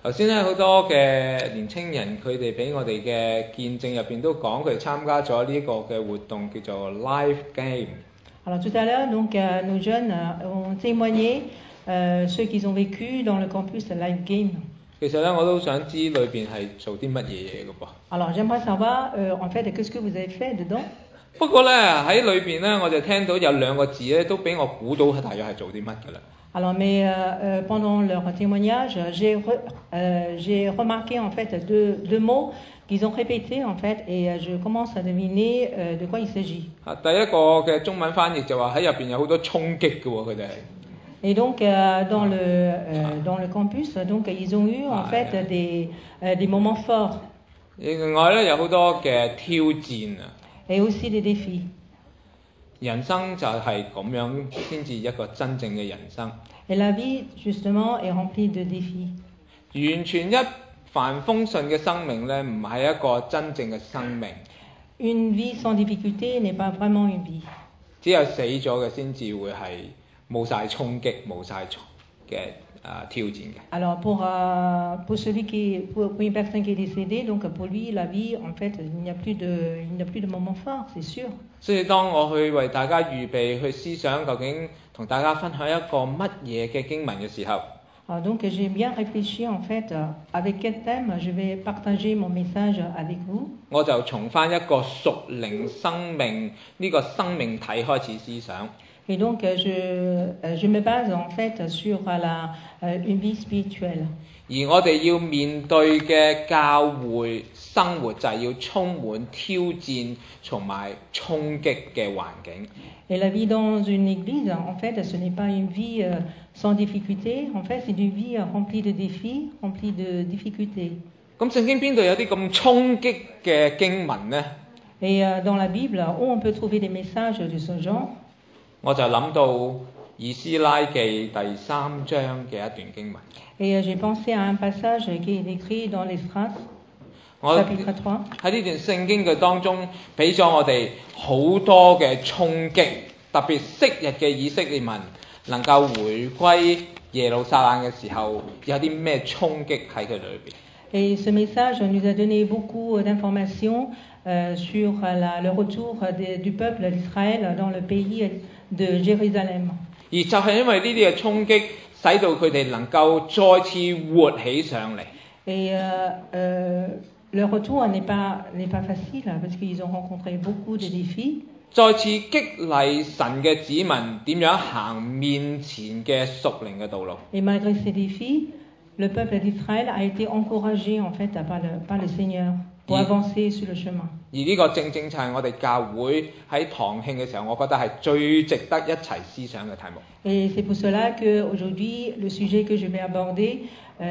頭先咧好多嘅年青人，佢哋俾我哋嘅見證入邊都講，佢哋參加咗呢個嘅活動叫做 Life Game。 Alors tout à l'heure, donc nos jeunes ont témoigné ceux qui ont vécu dans le campus Life Game. 其實咧我都想知裏邊係做啲乜嘢嘢嘅噃。 Alors j'aimerais savoir en fait qu'est-ce que vous avez fait dedans. 不過咧喺裏邊咧，我就聽到有兩個字咧，都俾我估到係大約係做啲乜㗎啦。 Alors mais pendant leur témoignage, j'ai remarqué en fait deux mots qu'ils ont répétés en fait et je commence à deviner de quoi il s'agit. 第一個嘅中文翻譯就話喺入邊有好多衝擊嘅喎，佢哋。 Et donc dans le campus, donc ils ont eu en fait des moments forts. 另外咧有好多嘅挑戰啊。 Et aussi des défis. 人生就係咁樣先至一個真正嘅人生。 Et la vie justement est remplie de défis. 完全一帆風順嘅生命咧，唔係一個真正嘅生命。 Une vie sans difficulté n'est pas vraiment une vie. 只有死咗嘅先至會係冇晒衝擊、冇晒嘅挑戰嘅。 Alors pour une personne qui est décédée, donc pour lui la vie en fait il n'y a plus de moments forts, c'est sûr. 所以當我去為大家預備去思想究竟同大家分享一個乜嘢嘅經文嘅時候， Alors donc j'ai bien réfléchi en fait avec quel thème je vais partager mon message avec vous. 我就從翻一個屬靈生命呢個生命體開始思想。 Et donc je me base en fait sur une vie spirituelle. 而我哋要面對嘅教會生活就係要充滿挑戰同埋衝擊嘅環境。 Et la vie dans une église, en fait, ce n'est pas une vie sans difficulté. En fait, c'est une vie remplie de défis, remplie de difficultés. 咁聖經邊度有啲咁衝擊嘅經文呢？ Et dans la Bible, où on peut trouver des messages de ce genre? 我就諗到以斯拉記第3章嘅一段經文。 Et j'ai pensé à un passage qui est écrit dans l'Esdras, chapitre 3. 喺呢段聖經嘅當中，俾咗我哋好多嘅衝擊，特別昔日嘅以色列民能夠回歸耶路撒冷嘅時候，有啲咩衝擊喺佢裏邊。 Et ce message nous a donné beaucoup d'informations sur le retour du peuple d'Israël dans le pays de Jérusalem. 而就係因為呢啲嘅衝擊，使到佢哋能夠再次活起上嚟。 Et le retour n'est pas facile parce qu'ils ont rencontré beaucoup de défis. 再次激勵神嘅子民點樣行面前嘅屬靈嘅道路。 Et malgré ces défis, le peuple d'Israël a été encouragé en fait par le Seigneur pour avancer sur le chemin. 而呢個正正就係我哋教會喺堂慶嘅時候，我覺得係最值得一齊思想嘅題目。 Et c'est pour cela qu'aujourd'hui, le sujet que je vais aborder,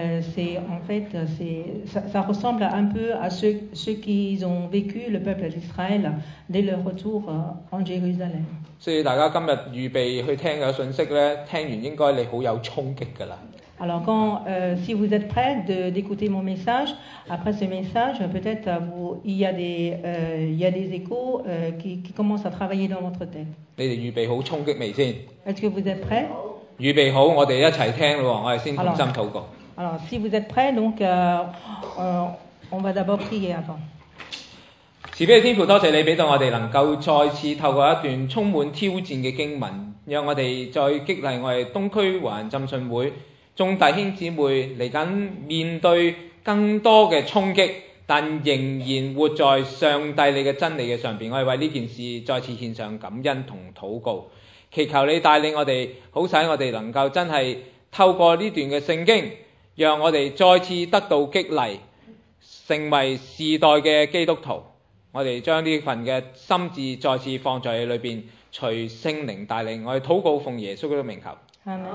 ça ressemble un peu à ceux qui ont vécu le peuple d'Israël dès leur retour en Jérusalem. 所以大家今日預備去聽嘅信息咧，聽完應該你好有衝擊㗎啦。 Alors si vous êtes prêts d'écouter mon message, après ce message, peut-être il y a des échos qui commencent à travailler dans votre tête. 你哋預備好衝擊未先？ Est-ce que vous êtes prêts? 預備好，我哋一齊聽咯，我哋先同心禱告。 Alors si vous êtes prêts, donc on va d'abord prier avant. 慈悲嘅天父，多謝你俾到我哋能夠再次透過一段充滿挑戰嘅經文，讓我哋再激勵我哋東區華人浸信會眾弟兄姊妹嚟緊面對更多嘅衝擊，但仍然活在上帝你嘅真理嘅上邊。我哋為呢件事再次獻上感恩同禱告，祈求你帶領我哋，好使我哋能夠真係透過呢段嘅聖經，讓我哋再次得到激勵，成為時代嘅基督徒。我哋將呢份嘅心志再次放在你裏邊，隨聖靈帶領。我哋禱告奉耶穌嘅名求。 阿門。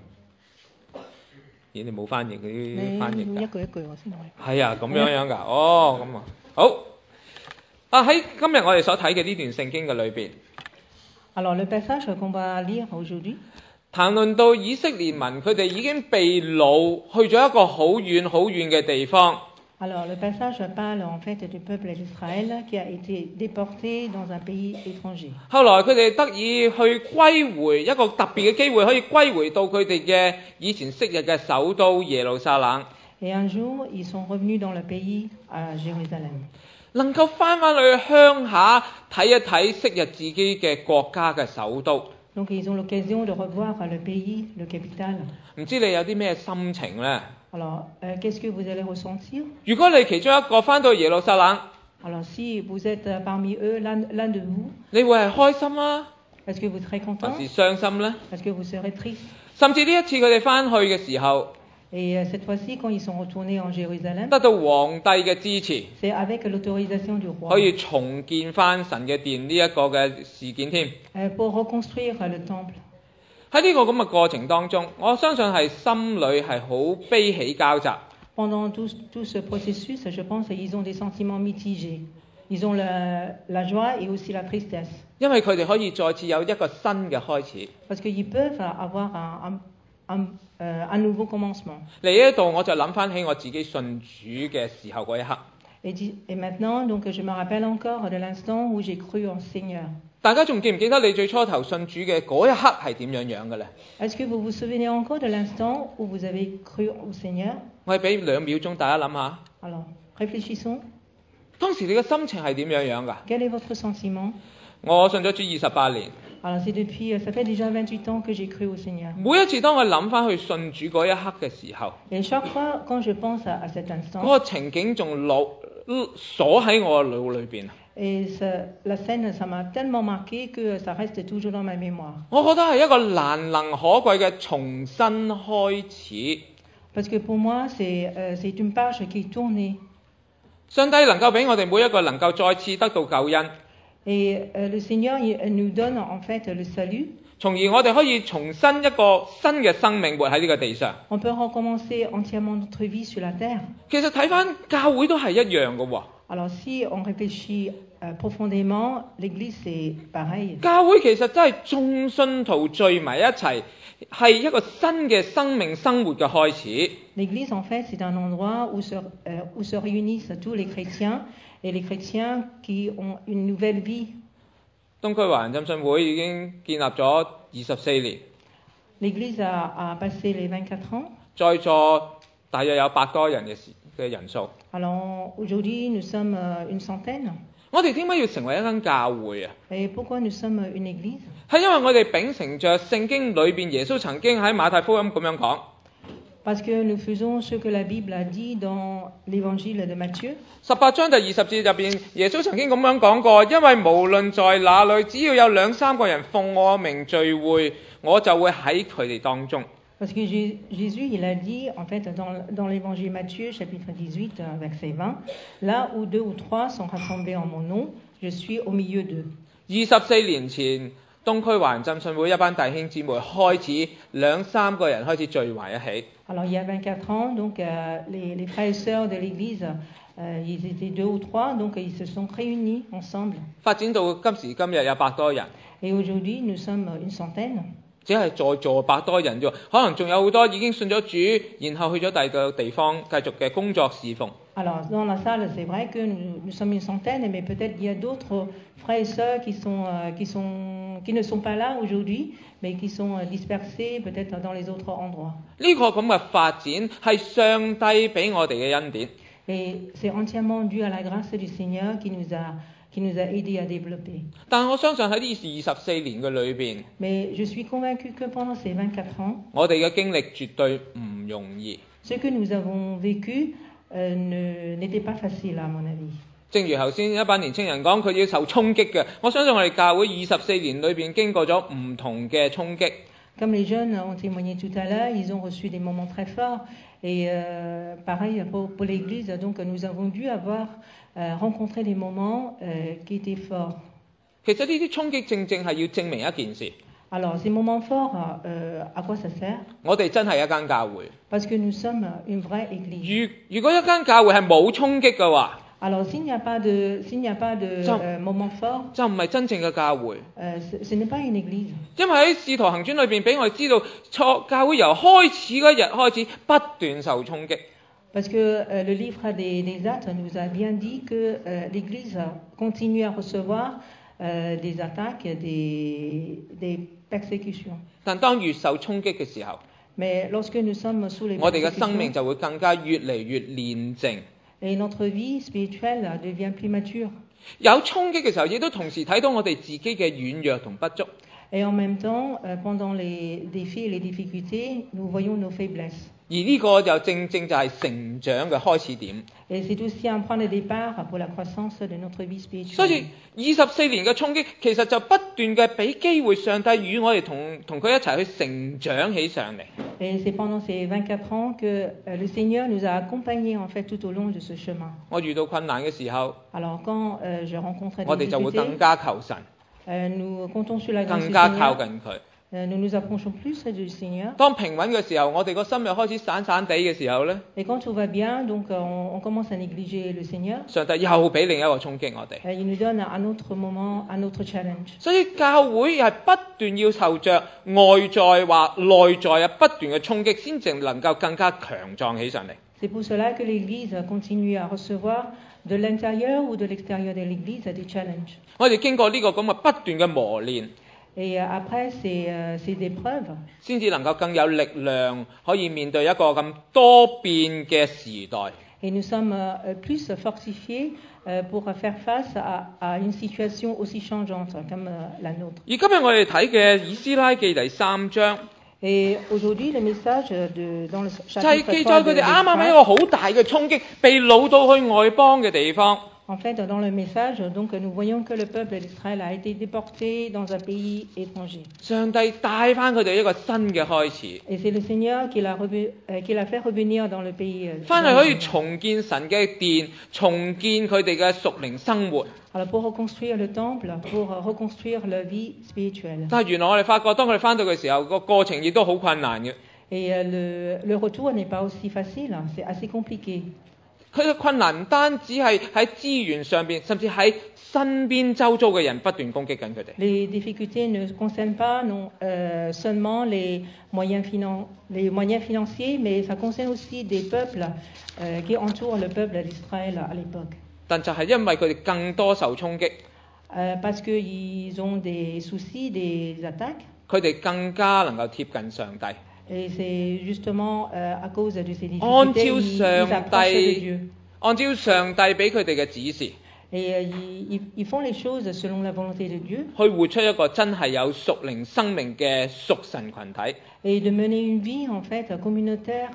咦，你冇翻譯嗰啲翻譯㗎？ 一句一句我先睇。 係啊，咁樣㗎。哦，咁啊，好。喺今日我哋所睇嘅呢段聖經嘅裏邊， Alors le passage qu'on va lire aujourd'hui， 談論到以色列民，佢哋已經被擄去咗一個好遠好遠嘅地方。 Alors le passage parle en fait du peuple d'Israël qui a été déporté dans un pays étranger. 後來佢哋得以去歸回，一個特別嘅機會，可以歸回到佢哋嘅以前昔日嘅首都耶路撒冷。 Et un jour, ils sont revenus dans le pays, à Jérusalem. 能夠翻去鄉下睇一睇昔日自己嘅國家嘅首都， Donc ils ont l'occasion de revoir le pays, le capital. 唔知你有啲咩心情呢？ Alors, qu'est-ce que vous allez ressentir? 如果你其中一個翻到耶路撒冷， Alors, si vous êtes parmi eux, l'un de vous, 你會係開心啊， est-ce que vous serez 還 content? 是傷心呢？ Est-ce que vous serez triste? 甚至呢一次佢哋翻去嘅時候， Et cette fois-ci, quand ils sont retournés en Jérusalem, 得到皇帝嘅支持， c'est avec l'autorisation du roi 可以重建翻神嘅殿呢一個嘅事件添。 pour reconstruire le temple. 喺呢個咁嘅過程當中，我相信係心裏係好悲喜交集。 Pendant tout ce processus, je pense qu'ils ont des sentiments mitigés. Ils ont la joie et aussi la tristesse. 因為佢哋可以再次有一個新嘅開始。 Parce qu'ils peuvent avoir un nouveau commencement. 嚟呢度我就諗翻起我自己信主嘅時候嗰一刻。 Et maintenant, donc, je me rappelle encore de l'instant où j'ai cru en Seigneur. 大家仲記唔記得你最初頭信主嘅嗰一刻係點樣嘅呢？ Est-ce que vous vous souvenez encore de l'instant où vous avez cru au Seigneur? 我係俾2秒鐘大家諗下， Alors, réfléchissons. 當時你嘅心情係點樣㗎？ Quel est votre sentiment? 我信咗主28年， Alors, ça fait déjà 28 ans que j'ai cru au Seigneur. 每一次當我諗翻去信主嗰一刻嘅時候， Et chaque fois, quand je pense à cet 嗰 instant, 個情景仲鎖喺我嘅腦裏邊。 et la scène, ça m'a tellement marqué que ça reste toujours dans ma mémoire. 我覺得係一個難能可貴嘅重新開始。 Parce que pour moi, c'est une page qui est tournée. 上帝能夠俾我哋每一個能夠再次得到救恩， Et le Seigneur il nous donne en fait le salut. 從而我哋可以重新一個新嘅生命活喺呢個地上。 On peut recommencer entièrement notre vie sur la terre. 其實睇翻教會都係一樣嘅喎。 Alors si on réfléchit profondément, l'Église c'est pareil. 教會其實真係眾信徒聚埋一齊，係一個新嘅生命生活嘅開始。 L'Église en fait c'est un endroit où se réunissent tous les chrétiens et les chrétiens qui ont une nouvelle vie. 東區華人浸信會已經建立咗24年， L'Église a passé les 24 ans. 在座大約有100多人嘅人數。 Alors aujourd'hui nous sommes une centaine. 我哋點解要成為一間教會啊？ Et pourquoi nous sommes une Église? 係因為我哋秉承着聖經裏邊耶穌曾經喺馬太福音咁樣講。 Parce que nous faisons ce que la Bible a dit dans l'évangile de Matthieu. 18章第20節入邊，耶穌曾經咁樣講過，因為無論在哪裏，只要有2-3個人奉我名聚會，我就會喺佢哋當中。 Parce que Jésus, il a dit, en fait, dans l'évangile Matthieu, chapitre 18, verset 20, là où 2 ou 3 sont rassemblés en mon nom, je suis au milieu d'eux. 24年前，東區華人浸信會一班弟兄姊妹開始2-3個人開始聚埋一起。 Alors, il y a 24 ans, donc, les frères et sœurs de l'Église, ils étaient 2 ou 3, donc ils se sont réunis ensemble. 發展到今時今日有100多人， Et aujourd'hui, nous sommes une centaine. 只係在座100多人啫，可能仲有好多已經信咗主，然後去咗第二個地方繼續嘅工作侍奉。 Alors, dans la salle, c'est vrai que nous sommes une centaine, mais peut-être il y a d'autres frères et sœurs qui ne sont pas là aujourd'hui, mais qui sont dispersés peut-être dans les autres endroits. 呢個咁嘅發展係上帝俾我哋嘅恩典。 Et c'est entièrement dû à la grâce du Seigneur qui nous a aidés à développer. 但我相信喺呢24年嘅裏邊， Mais je suis convaincue que pendant ces 24 ans, 我哋嘅經歷絕對唔容易。 ce que nous avons vécu n'était pas facile à mon avis. 正如頭先一班年青人講，佢要受衝擊嘅。我相信我哋教會24年裏邊經過咗唔同嘅衝擊。 Comme les jeunes ont témoigné tout à l'heure, ils ont reçu des moments très forts. Et pareil pour l'Église, donc nous avons dû avoir rencontré des moments qui étaient forts. 其實呢啲衝擊正正係要證明一件事， Alors ces moments forts, à quoi ça sert? 我哋真係一間教會。 Parce que nous sommes une vraie Église. 如果一間教會係冇衝擊嘅話， Alors s'il n'y a pas de moments forts, 就唔係真正嘅教會。 ce n'est pas une Église. 因為喺《使徒行傳》裏邊俾我哋知道，教會由開始嗰日開始不斷受衝擊。 Parce que le livre des Actes nous a bien dit que l'Église continue à recevoir des attaques, des persécutions. 但當越受衝擊嘅時候， Mais lorsque nous sommes sous les 我哋嘅生命 persécutions, 就會更加越嚟越煉淨。 et notre vie spirituelle devient plus mature. 有衝擊嘅時候，亦都同時睇到我哋自己嘅軟弱同不足。 Et en même temps, pendant les défis et les difficultés, nous voyons nos faiblesses. 而呢個就正正就係成長嘅開始點。 Et c'est aussi un point de départ pour la croissance de notre vie 所以 spirituelle. 24年嘅衝擊，其實就不斷嘅俾機會上帝與我哋同佢一齊去成長起上嚟。 Et c'est pendant ces 24 ans que le Seigneur nous a accompagnés en fait tout au long de ce chemin. 我遇到困難嘅時候， Alors quand je rencontre 我 des 哋就會更 difficultés, 加求神， nous comptons sur la grâce du 更加靠 Seigneur. 近佢。 Nous nous approchons plus du Seigneur. 當平穩嘅時候，我哋個心又開始散散地嘅時候呢， Et quand tout va bien, donc on commence à négliger le Seigneur. 上帝又俾另一個衝擊我哋。 Il nous donne un autre moment, un autre challenge. 所以教會係不斷要受着外在或內在啊不斷嘅衝擊，先至能夠更加強壯起上嚟。 C'est pour cela que l'Église continue à recevoir de l'intérieur ou de l'extérieur de l'Église des challenges. 我哋經過呢個咁嘅不斷嘅磨練， Et après ces épreuves, 先至能夠更有力量可以面對一個咁多變嘅時代。 et nous sommes plus fortifiés pour faire face à une situation aussi changeante comme la nôtre. 而今日我哋睇嘅以斯拉記第3章， Et aujourd'hui, le message dans le 就係 chapitre 記 3 載佢 de 哋啱啱喺一 l'Extra, 個好大嘅衝擊，被擄到去外邦嘅地方。 en fait, dans le message, donc, nous voyons que le peuple d'Israël a été déporté dans un pays étranger. 上帝帶翻佢哋一個新嘅開始， Et c'est le Seigneur qui l'a fait revenir dans le pays. 翻去可以重建神嘅殿，重建佢哋嘅屬靈生活。 Alors pour reconstruire le temple, pour reconstruire la vie spirituelle. 但係原來我哋發覺，當佢哋翻到嘅時候，個過程亦都好困難嘅。 Et le retour n'est pas aussi facile, hein, c'est assez compliqué. 佢嘅困難唔單止係喺資源上邊，甚至喺身邊周遭嘅人不斷攻擊緊佢哋。 Les difficultés ne concernent pas seulement les moyens financiers, mais ça concerne aussi des peuples qui entourent le peuple d'Israël à l'époque. 但就係因為佢哋更多受衝擊， Parce qu'ils ont des soucis, des attaques. 佢哋更加能夠貼近上帝。 Et c'est justement à cause de ces 按 difficultés 照 qu'ils 上 approchent de Dieu. 帝，按照上帝俾佢哋嘅指示， Et ils font les choses selon la volonté de Dieu 去活出一個真係有屬靈生命嘅屬神群體。 et de mener une vie en fait communautaire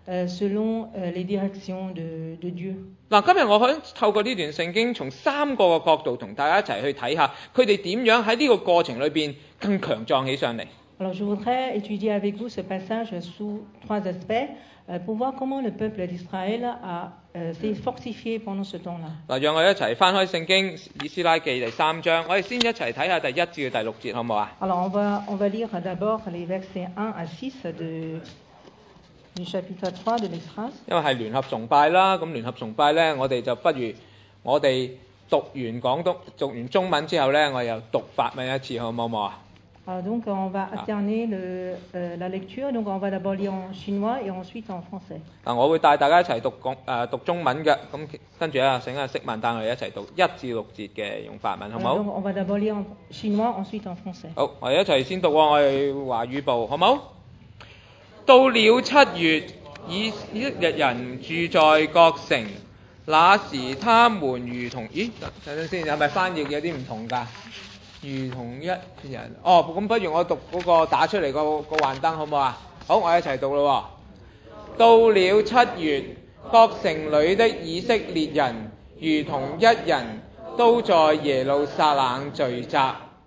selon les directions de Dieu. 嗱，今日我想透過呢段聖經，從3個嘅角度同大家一齊去睇下，佢哋點樣喺呢個過程裏邊更強壯起上嚟。 Alors je voudrais étudier avec vous ce passage sous 3 aspects pour voir comment le peuple d'Israël s'est fortifié pendant ce temps-là. 嗱，讓我哋一齊翻開聖經以斯拉記第3章，我哋先一齊睇下第1至第6節，好唔好啊？ Alors on va lire d'abord les versets 1 à 6 du chapitre 3 de l'Extra. 因為係聯合崇拜啦，咁聯合崇拜呢，我哋就不如我哋讀完中文之後呢，我又讀法文一次，好唔好啊？ Alors donc on va alterner la lecture, donc on va d'abord lire en chinois et ensuite en français. 嗱，我會帶大家一齊讀中文嘅，咁跟住啊，請阿釋文帶我哋一齊讀1至6節嘅用法文，好唔 Donc 好？ on va d'abord lire en chinois, ensuite en français. 好，我哋一齊先讀喎，我哋華語部，好唔好？到了7月，以色列人住在各城，那時他們如同，咦？等陣先，有咪翻譯有啲唔同㗎？如同一人，哦，咁不如我讀嗰個打出嚟個幻燈好唔好啊？好，我一齊讀咯喎。到了7月，各城裏的以色列人如同一人，都在耶路撒冷聚集。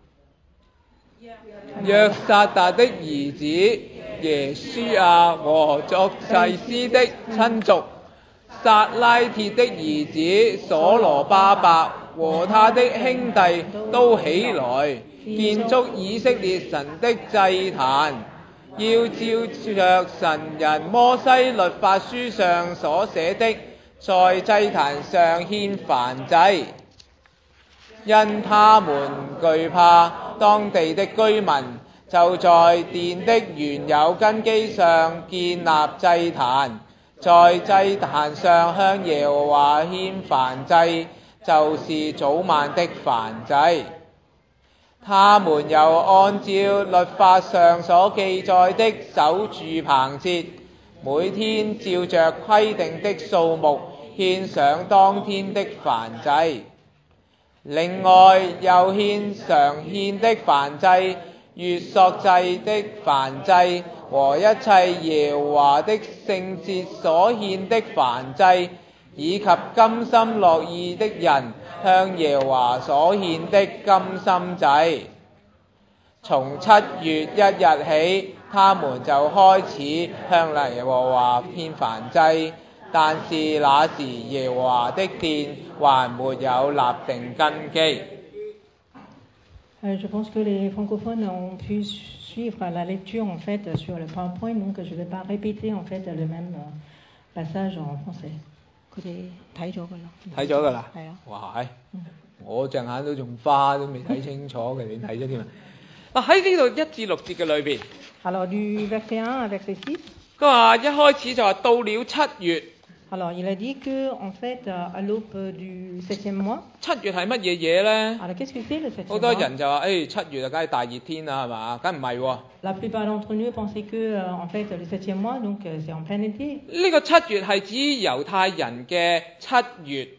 約撒達的兒子耶書亞和作祭司的親族，撒拉鐵的兒子所羅巴伯和他的兄弟都起來，建築以色列神的祭壇，要照着神人摩西律法書上所寫的，在祭壇上獻燔祭。因他們懼怕當地的居民，就在殿的原有根基上建立祭壇，在祭壇上向耶和華獻燔祭，就是早晚的燔祭。 他們又按照律法上所記載的守住棚節，每天照着規定的數目獻上當天的燔祭。另外又獻常獻的燔祭、月朔祭的燔祭和一切耶和華的聖節所獻的燔祭，以及甘心樂意的人向耶和華所獻的甘心祭。從7月1日起，他們就開始向耶和華獻燔祭，但是那時耶和華的殿還沒有立定根基。 Je pense que les francophones ont pu suivre la lecture en fait sur le PowerPoint, donc je ne vais pas répéter en fait le même passage en français. 佢哋睇咗㗎啦。 睇咗㗎啦。 係啊。 哇！我隻眼都仲花，都未睇清楚嘅，你睇咗添啊！喺呢度1至6節嘅裏邊。 Alors du verset 1 à verset 6. 佢話一開始就話到了7月。 Alors il a dit que en fait à l'aube du 7e mois. 7月係乜嘢嘢咧？ Alors qu'est-ce que c'est le 7e mois? 好多人就話7月就梗係大熱天啦，係嘛？梗唔係喎。 La plupart d'entre nous pensaient que en fait le 7e mois donc c'est en plein été. 呢個7月係指猶太人嘅7月。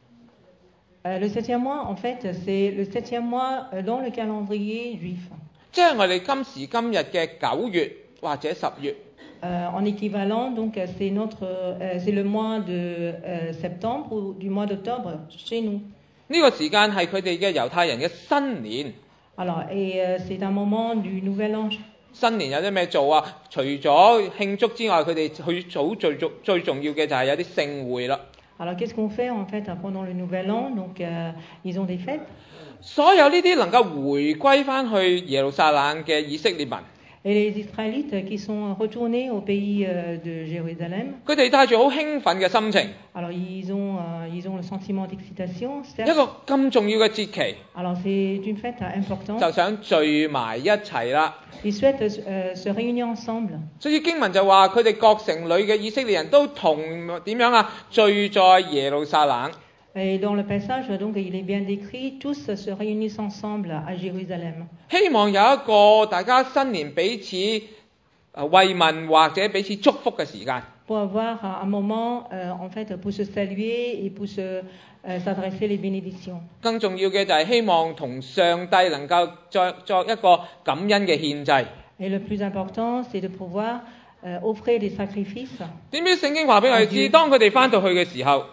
Le 7e mois en fait c'est le 7e mois dans le calendrier juif. 即係我哋今時今日嘅9月或者10月。 En équivalent, donc c'est le mois de septembre ou du mois d'octobre chez nous. 呢個時間係佢哋嘅猶太人嘅新年。 Alors, c'est un moment du nouvel an. 新年有啲咩做啊？除咗慶祝之外，佢哋去做最重要嘅就係有啲盛會啦。 Alors, qu'est-ce qu'on fait en fait pendant le nouvel an? Donc, ils ont des fêtes. 所有呢啲能夠回歸翻去耶路撒冷嘅以色列民。 Et les Israélites qui sont retournés au pays de Jérusalem. 佢哋帶住好興奮嘅心情。 Alors ils ont le sentiment d'excitation. 一個咁重要嘅節期。 Alors c'est une fête importante. 就想聚埋一齊啦。 Ils souhaitent se réunir ensemble. 所以經文就話佢哋各城裏嘅以色列人都同點樣啊？聚在耶路撒冷。 Et dans le passage, donc, il est bien décrit, tous se réunissent ensemble à Jérusalem. 希望有一個大家新年彼此慰問或者彼此祝福嘅時間。 Pour avoir un moment, en fait, pour se saluer et pour s'adresser les bénédictions. 更重要嘅就係希望同上帝能夠作一個感恩嘅獻祭。 Et le plus important, c'est de pouvoir offrir des sacrifices. 點知聖經話俾我哋知，當佢哋翻到去嘅時候。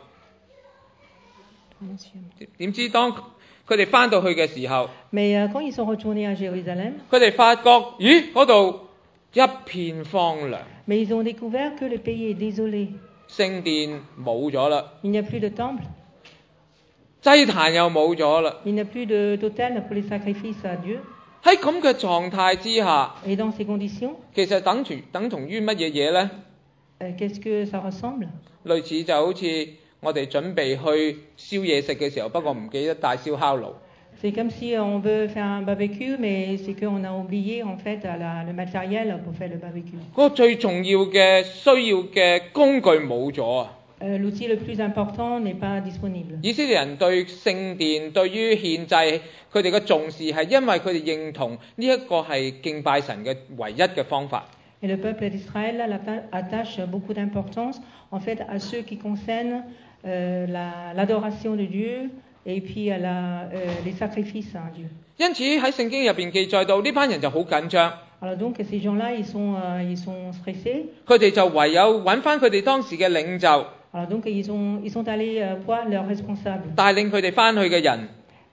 點知當佢哋翻到去嘅時候， Mais quand ils sont retournés à Jérusalem, 佢哋發覺，咦，嗰度一片荒涼。 Mais ils ont découvert que le pays est désolé. 聖殿冇咗啦， Il n'y a plus de temple. 祭壇又冇咗啦。 Il n'y a plus d'autel pour les sacrifices à Dieu. 喺咁嘅狀態之下， Et dans ces conditions, 其實等同於乜嘢嘢呢？ qu'est-ce que ça ressemble? 類似就好似我哋準備去燒嘢食嘅時候，不過唔記得帶燒烤爐。 C'est comme si on veut faire un barbecue, mais c'est qu'on a oublié en fait le matériel pour faire le barbecue. 嗰個最重要嘅需要嘅工具冇咗啊！ L'outil le plus important n'est pas disponible. 以色列人對聖殿對於獻祭佢哋嘅重視係因為佢哋認同呢一個係敬拜神嘅唯一嘅方法。 Et le peuple d'Israël attache beaucoup d'importance en fait à ce qui concerne l'adoration de Dieu et puis les sacrifices à Dieu. 因此喺聖經入邊記載到呢班人就好緊張。 Alors donc ces gens-là ils sont stressés. 佢哋就唯有揾翻佢哋當時嘅領袖。 Alors donc ils sont allés voir leurs responsables. 帶領佢哋翻去嘅人。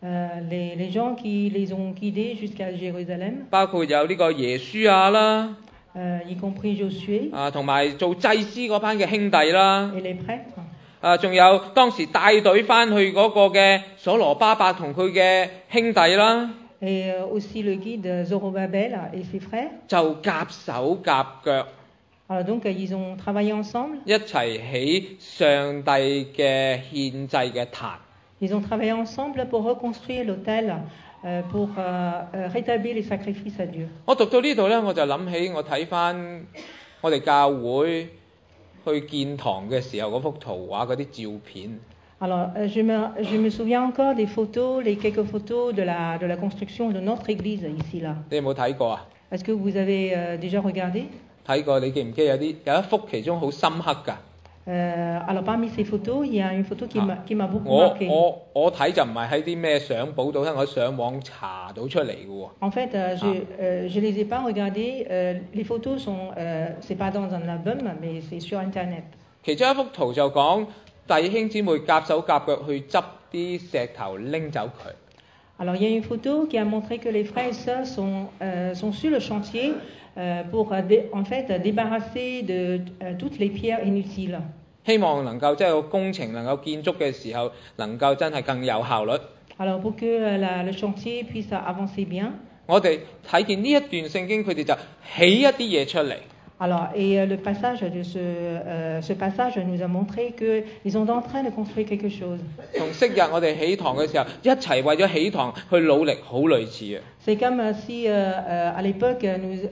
les gens qui les ont guidés jusqu'à Jérusalem. 包括有呢個耶書亞啦。 y compris Josué. 同埋做祭司嗰班嘅兄弟啦。 Et les prêtres. 仲有當時帶隊翻去嗰個嘅所羅巴伯同佢嘅兄弟啦。 Et aussi le guide Zorobabel et ses frères. 就夾手夾腳。 Alors donc ils ont travaillé ensemble. 一齊起上帝嘅獻祭嘅壇。 Ils ont travaillé ensemble pour reconstruire l'autel, pour rétablir les sacrifices à Dieu. 我讀到呢度呢，我就諗起我睇翻我哋教會去建堂嘅時候嗰幅圖畫嗰啲照片。 Alors, je me souviens encore des photos, les quelques photos de la construction de notre église ici là. 你有冇睇過啊？ Est-ce que vous avez déjà regardé? 睇過，你記唔記有一幅其中好深刻㗎？ Alors, parmi ces photos, il y a une photo qui m'a beaucoup 我 marqué. 我睇就唔係喺啲咩相簿度，我上網查到出嚟嘅喎。 En fait, je les ai pas regardées. Les photos c'est pas dans un album, mais c'est sur Internet. 其中一幅圖就講弟兄姊妹夾手夾腳去執啲石頭拎走佢。 Alors, il y a une photo qui a montré que les frères et sœurs sont sur le chantier pour en fait débarrasser de toutes les pierres inutiles. 希望能夠即係個工程能夠建築嘅時候，能夠真係更有效率。 Alors, pour que le chantier puisse avancer bien. 我哋睇見呢一段聖經，佢哋就起一啲嘢出嚟。 Alors, et le passage de ce passage nous a montré qu'ils sont en train de construire quelque chose. 同昔日我哋起堂嘅時候，一齊為咗起堂去努力，好類似嘅。 C'est comme si à l'époque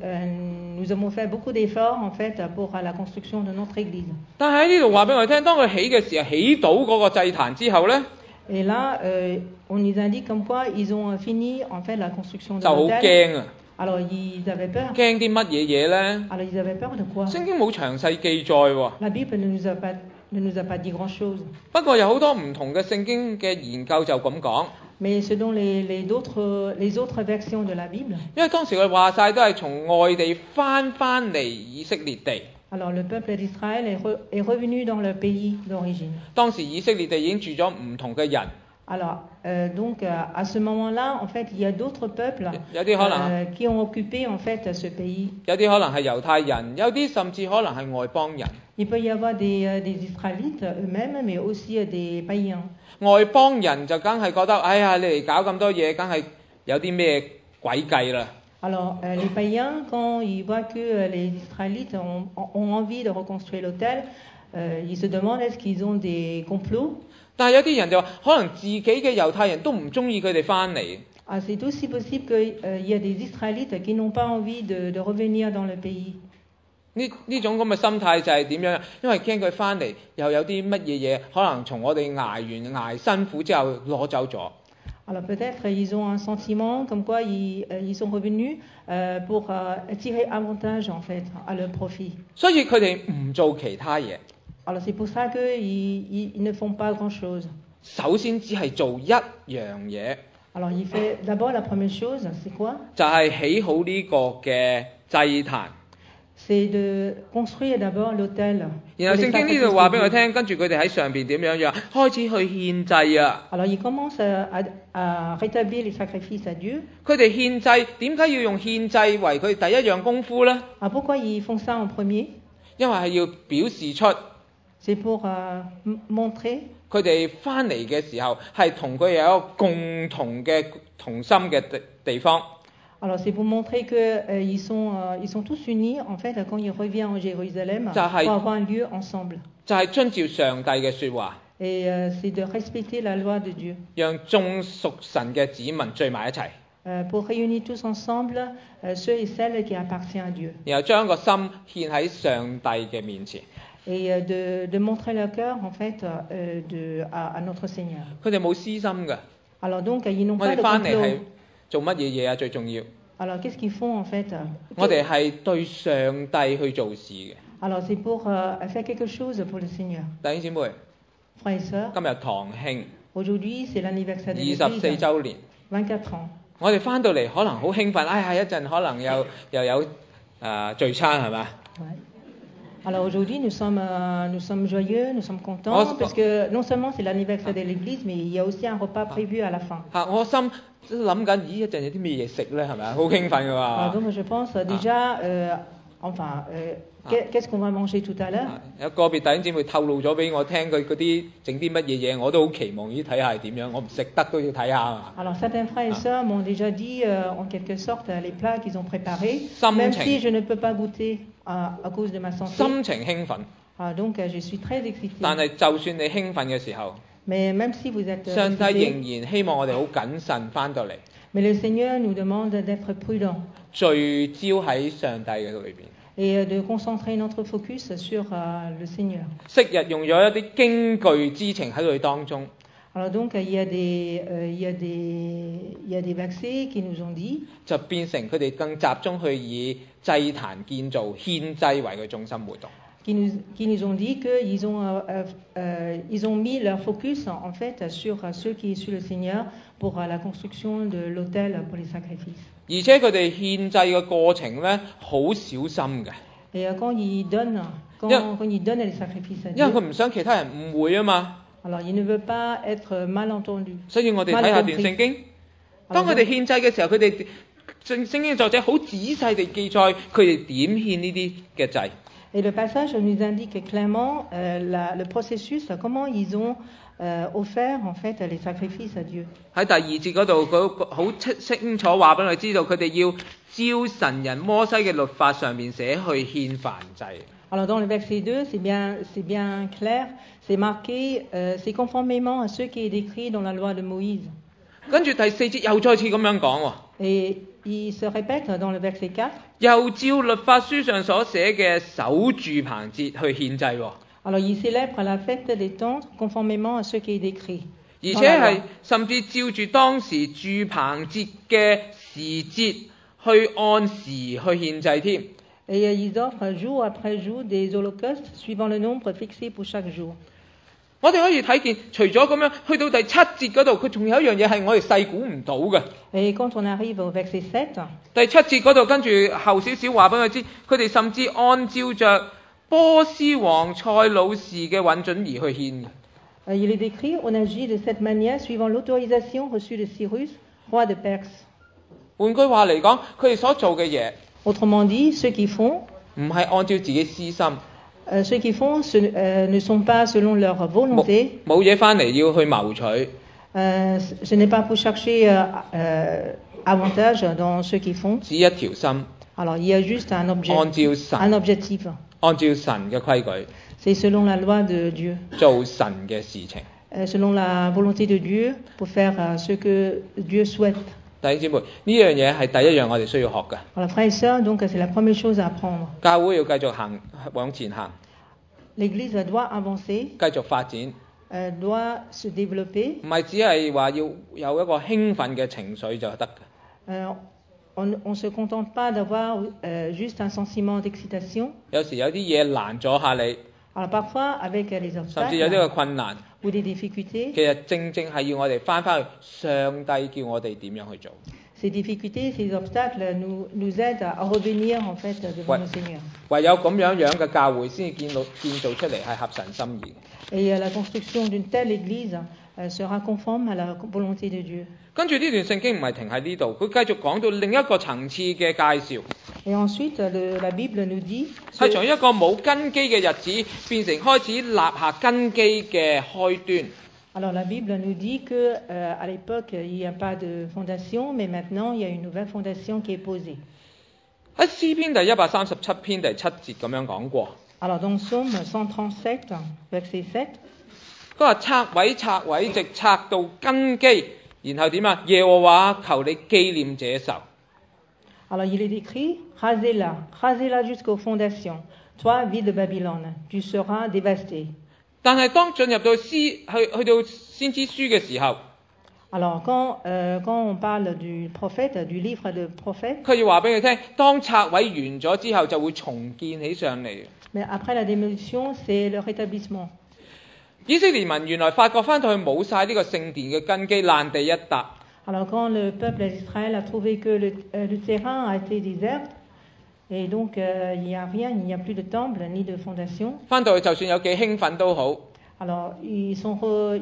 nous avons fait beaucoup d'efforts en fait pour la construction de notre église. 但係喺呢度話俾我哋聽，當佢起嘅時候，起到嗰個祭壇之後呢， Et là, on nous indique comme quoi ils ont fini en fait la construction de 就好 l'autel. 驚啊！ Alors ils avaient peur. 驚啲乜嘢嘢呢？ Alors ils avaient peur de quoi? 聖經冇詳細記載喎。 La Bible ne nous a pas dit grand-chose. 不過有好多唔同嘅聖經嘅研究就咁講， Mais selon les autres versions de la Bible, 因為當時佢話晒都係從外地翻嚟以色列地。 alors le peuple d'Israël est revenu dans le pays d'origine. 當時以色列地已經住咗唔同嘅人， Alors, donc à ce moment-là, en fait, il y a d'autres peuples qui ont occupé en fait ce pays. 有啲可能係猶太人，有啲甚至可能係外邦人。 Il peut y avoir des Israélites eux-mêmes, mais aussi des païens. 外邦人就梗係覺得，哎呀，你哋搞咁多嘢，梗係有啲咩詭計啦。 Alors, les païens, quand ils voient que les Israélites ont envie de reconstruire l'autel, ils se demandent est-ce qu'ils ont des complots. 但係有啲人就話，可能自己嘅猶太人都唔中意佢哋翻嚟。 Ah, c'est aussi possible qu'il y a des Israélites qui n'ont pas envie de revenir dans le pays. 呢種咁嘅心態就係點樣？因為驚佢翻嚟又有啲乜嘢嘢，可能從我哋捱辛苦之後攞走咗。 Alors peut-être ils ont un sentiment comme quoi ils sont revenus pour tirer avantage en fait à leur profit. 所以佢哋唔做其他嘢。 Alors c'est pour ça qu'ils ne font pas grand-chose. 首先只係做一樣嘢， Alors il fait d'abord la première chose, c'est quoi? 就係起好呢個嘅祭壇。 C'est de construire d'abord l'autel. 然後聖經呢度話俾我聽，跟住佢哋喺上邊點樣樣，開始去獻祭啊！ Alors ils commencent à rétablir les sacrifices à Dieu. 佢哋獻祭，點解要用獻祭為佢第一樣功夫呢？ Alors pourquoi ils font ça en premier? 因為係要表示出 C'est pour montrer 佢哋翻嚟嘅時候係同佢有一個共同嘅同心嘅地方。 Alors c'est pour montrer que ils sont tous unis en fait quand ils reviennent en Jérusalem pour avoir un lieu ensemble. 就係遵照上帝嘅説話。 Et c'est de respecter la loi de Dieu. 讓眾屬神嘅子民聚埋一齊。 Pour réunir tous ensemble ceux et celles qui appartiennent à Dieu. 然後將個心獻喺上帝嘅面前。 Et de montrer leur cœur en fait à notre Seigneur. 佢哋冇私心㗎。 Alors donc ils n'ont 我 pas 哋 de 翻嚟係 complot. 做乜嘢嘢啊？最重要。 Alors qu'est-ce qu'ils font en fait? 我哋係對上帝去做事嘅。 Alors c'est pour faire quelque chose pour le Seigneur. 弟兄姊妹， Frères et sœurs, 今日堂慶 aujourd'hui c'est l'anniversaire de 24 l'Église. 週年， 24 ans. 我哋翻到嚟可能好興奮，哎呀一陣可能又有聚餐係嘛？ Ouais. Alors aujourd'hui nous sommes joyeux, nous sommes contents parce que non seulement c'est l'anniversaire de l'Église, mais il y a aussi un repas prévu à la fin. 我心諗緊，咦一陣有啲咩嘢食咧係咪？好興奮㗎嘛！ Donc je pense déjà, qu'est-ce qu'on va manger tout à l'heure? 有個別弟兄姊妹透露咗俾我聽，佢嗰啲整啲乜嘢嘢，我都好期望睇下係點樣。我唔食得都要睇下嘛。 Alors certains frères et sœurs m'ont déjà dit en quelque sorte les plats qu'ils ont préparés, 心 même 情 si je ne peux pas goûter à cause de ma santé. 心情興奮， Donc je suis très excitée. 但係就算你興奮嘅時候， Mais même si vous êtes 上帝 excité, 仍然希望我哋好謹慎翻到嚟， mais le Seigneur nous demande d'être prudents 聚焦喺上帝嘅裏邊。 et de concentrer notre focus sur le Seigneur. 昔日用咗一啲京劇之情喺佢當中， Alors donc il y a des versets qui nous ont dit 就變成佢哋更集中去以祭壇建造獻祭為佢中心活動。 qui nous ont dit qu'ils ont mis leur focus en fait sur ceux qui suivent le Seigneur pour la construction de l'autel pour les sacrifices. 而且佢哋獻祭嘅過程咧，好小心嘅， Et quand ils donnent les sacrifices à 因為 Dieu, 佢唔想其他人誤會啊嘛。 alors ils ne veulent pas être mal entendus. 所以我哋睇下段聖經，當佢哋獻祭嘅時候，佢哋聖經作者好仔細地記載佢哋點獻呢啲嘅祭。 Et le passage nous indique clairement le processus, comment ils ont offert en fait les sacrifices à Dieu. 喺第2節嗰度，佢好清楚話俾我哋知道，佢哋要照神人摩西嘅律法上面寫去獻燔祭。 Alors dans le verset 2, c'est bien clair, c'est marqué, c'est conformément à ce qui est décrit dans la loi de Moïse. 跟住第4節又再次咁樣講喎， Et il se répète dans le verset 4. 又照律法書上所寫嘅守住棚節去獻祭喎， Alors il célèbre la fête des tentes conformément à ce qui est décrit. 而且係甚至照住當時住棚節嘅時節去按時去獻祭添。 Et ils offrent jour après jour des holocaustes suivant le nombre fixé pour chaque jour. 我哋可以睇見，除咗咁樣，去到第7節嗰度，佢仲有一樣嘢係我哋細估唔到嘅。 Et quand on arrive au verset 7, 第7節嗰度跟住後少少話俾佢知，佢哋甚至按照着波斯王塞魯士嘅允准而去獻。 il est décrit, on agit de cette manière suivant l'autorisation reçue de Cyrus, roi de Perse. 換句話嚟講，佢哋所做嘅嘢 Autrement dit, ceux qui font, 唔係按照自己私心， ceux qui font ne sont pas selon leur volonté. 冇嘢翻嚟要去謀取， Ce n'est pas pour chercher avantage dans ceux qui font. 只一條心， Alors il y a juste un 按照神， objectif. 按照神嘅規矩 C'est selon la loi de Dieu, 做神嘅事情。 selon la volonté de Dieu pour faire ce que Dieu souhaite. 弟兄姊妹，呢樣嘢係第一樣我哋需要學嘅。 Alors frères et sœurs, donc c'est la première chose à apprendre. 教會要繼續往前行， L'Église doit avancer, 繼續發展， doit se développer. 唔係只係話要有一個興奮嘅情緒就得嘅。 On ne se contente pas d'avoir juste un sentiment d'excitation. 有時有啲嘢難咗下你， Alors parfois, avec les 甚至有啲 obstacles 嘅困難， ou des difficultés, 其實正係要我哋翻返去上帝叫我哋點樣去做。 ces difficultés, ces obstacles nous aident à revenir en fait devant le Seigneur. 唯有咁樣嘅教會先至建造出嚟係合神心意。 Et la construction d'une telle Église sera conforme à la volonté de Dieu. 跟住呢段聖經唔係停喺呢度，佢繼續講到另一個層次嘅介紹， Et ensuite, la Bible nous dit 係從一個冇根基嘅日子變成開始立下根基嘅開端。 Alors la Bible nous dit que à l'époque il n'y a pas de fondation, mais maintenant il y a une nouvelle fondation qui est posée. 喺詩篇第137篇第7節咁樣講過， Alors dans Psaume 137, verset 7, 佢話拆毀，直拆到根基，然後點啊？耶和華求你紀念這仇。 alors il est écrit, rasez-la jusqu'aux fondations. Toi, ville de Babylone, tu seras dévasté. 但係當進入到去到先知書嘅時候， Alors quand on parle du prophète, du livre de prophète, 佢要話俾佢聽，當拆毀完咗之後就會重建起上嚟。 mais après la démolition, c'est le rétablissement. 以色列民原來發覺翻到去冇晒呢個聖殿嘅根基，爛地一笪。 Alors quand le peuple d'Israël a trouvé que le terrain a été désert, et donc il n'y a rien, il n'y a plus de temple ni de fondation. 翻到去就算有幾興奮都好， Alors ils sont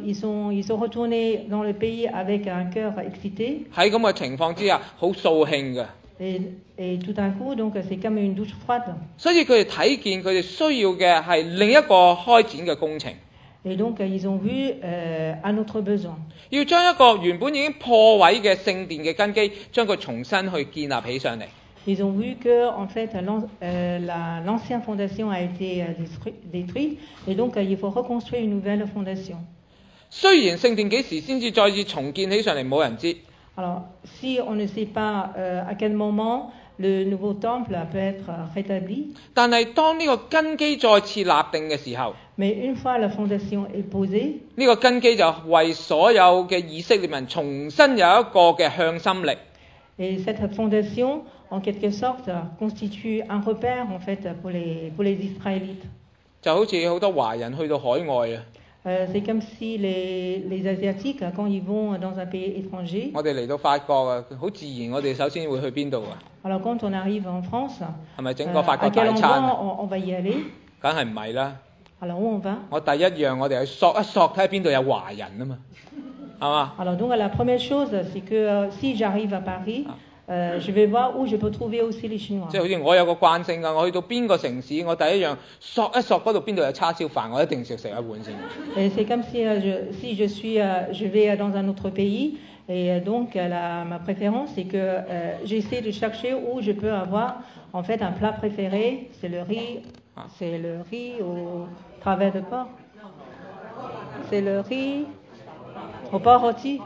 retournés dans le pays avec un cœur excité, 喺咁嘅情況之下，好掃興嘅。 et tout d'un coup, donc c'est comme une douche froide. 所以佢哋睇見佢哋需要嘅係另一個開展嘅工程， Et donc ils ont vu un autre besoin. 要將一個原本已經破毀嘅聖殿嘅根基，將佢重新去建立起上嚟。 Ils ont vu que en fait l'ancienne fondation a été détruite, et donc il faut reconstruire une nouvelle fondation. 雖然聖殿幾時先至再次重建起上嚟，冇人知。 Alors si on ne sait pas à quel moment le nouveau temple peut être rétabli. 但係當呢個根基再次立定嘅時候， Mais une fois la fondation est posée, 呢個根基就為所有嘅以色列民重新有一個嘅向心力。 et cette fondation, en quelque sorte, constitue un repère en fait pour les Israélites. 就好似好多華人去到海外啊， C'est comme si les Asiatiques, quand ils vont dans un pays étranger, 我哋嚟到法國啊，好自然我哋首先會去邊度啊？ alors quand on arrive en France, 係咪整個法 à 國 quel 大餐 endroit 啊？ on va y aller? 梗係唔係啦。 Alors où on va? 我第一樣我哋去索一索睇下邊度有華人啊嘛，係嘛？ Alors donc la première chose, c'est que si j'arrive à Paris, je vais voir où je peux trouver aussi les Chinois. 即係好似我有個慣性㗎，我去到邊個城市，我第一樣索一索嗰度邊度有叉燒飯，我一定食一碗先。 Et c'est comme si, je vais dans un autre pays, et donc ma préférence, c'est que j'essaie de chercher où je peux avoir en fait un plat préféré, c'est le riz au travers de porc. C'est le riz au porc rôti.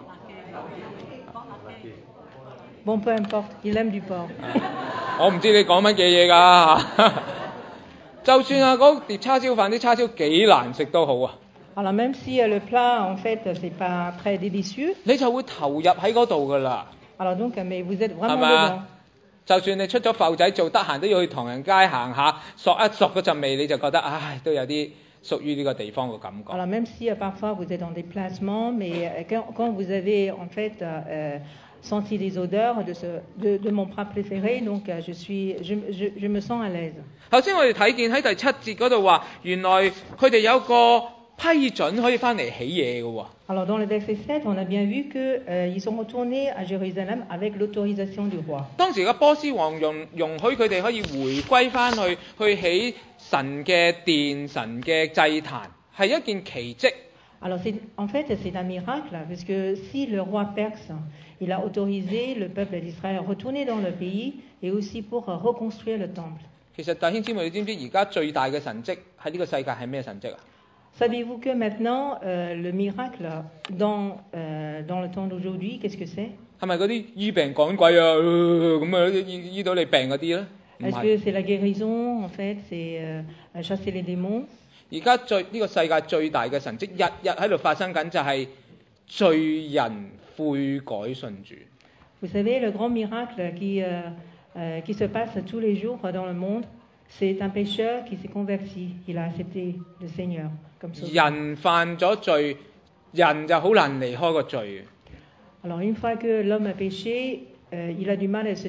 Bon, peu importe, il aime du porc. 我唔知你講乜嘢嘢㗎，就算啊嗰碟叉燒飯啲叉燒幾難食都好啊， Alors même si le plat en fait c'est pas très délicieux, 你就會投入喺嗰度㗎啦， alors donc mais vous êtes 係 vraiment 咪 dedans. 啊？就算你出咗埠仔做，得閒都要去唐人街行下，索一索嗰陣味，你就覺得唉都有啲屬於呢個地方嘅感覺。 Alors même si parfois vous êtes en déplacement, mais quand vous avez en fait senti les odeurs de mon plat préféré, donc je me sens à l'aise. 頭先我哋睇見喺第7節嗰度話，原來佢哋有個批准可以翻嚟起嘢嘅喎。 Alors dans le verset 7, on a bien vu qu'ils sont retournés à Jérusalem avec l'autorisation du roi. 當時嘅波斯王容許佢哋可以回歸翻去起神嘅殿、神嘅祭壇，係一件奇蹟。 Alors en fait c'est un miracle, puisque si le roi perse, il a autorisé le peuple d'Israël à retourner dans le pays et aussi pour reconstruire le temple. 其實弟兄姊妹，你知唔知而家最大嘅神蹟喺呢個世界係咩神蹟啊？ Savez-vous que maintenant, le miracle dans le temps d'aujourd'hui, qu'est-ce que c'est? 係咪嗰啲醫病趕鬼啊咁啊醫到你病嗰啲咧？唔 Est-ce 係。 que c'est la guérison, en fait, c'est chasser les démons? 而家呢個世界最大嘅神蹟，日日喺度發生緊，就係罪人悔改信主。 Vous savez, le grand miracle qui se passe tous les jours dans le monde, c'est un pécheur qui s'est converti. Il a accepté le Seigneur comme sauveur. 人犯咗罪，人就好難離開個罪。 Alors une fois que l'homme a péché, il a du mal à se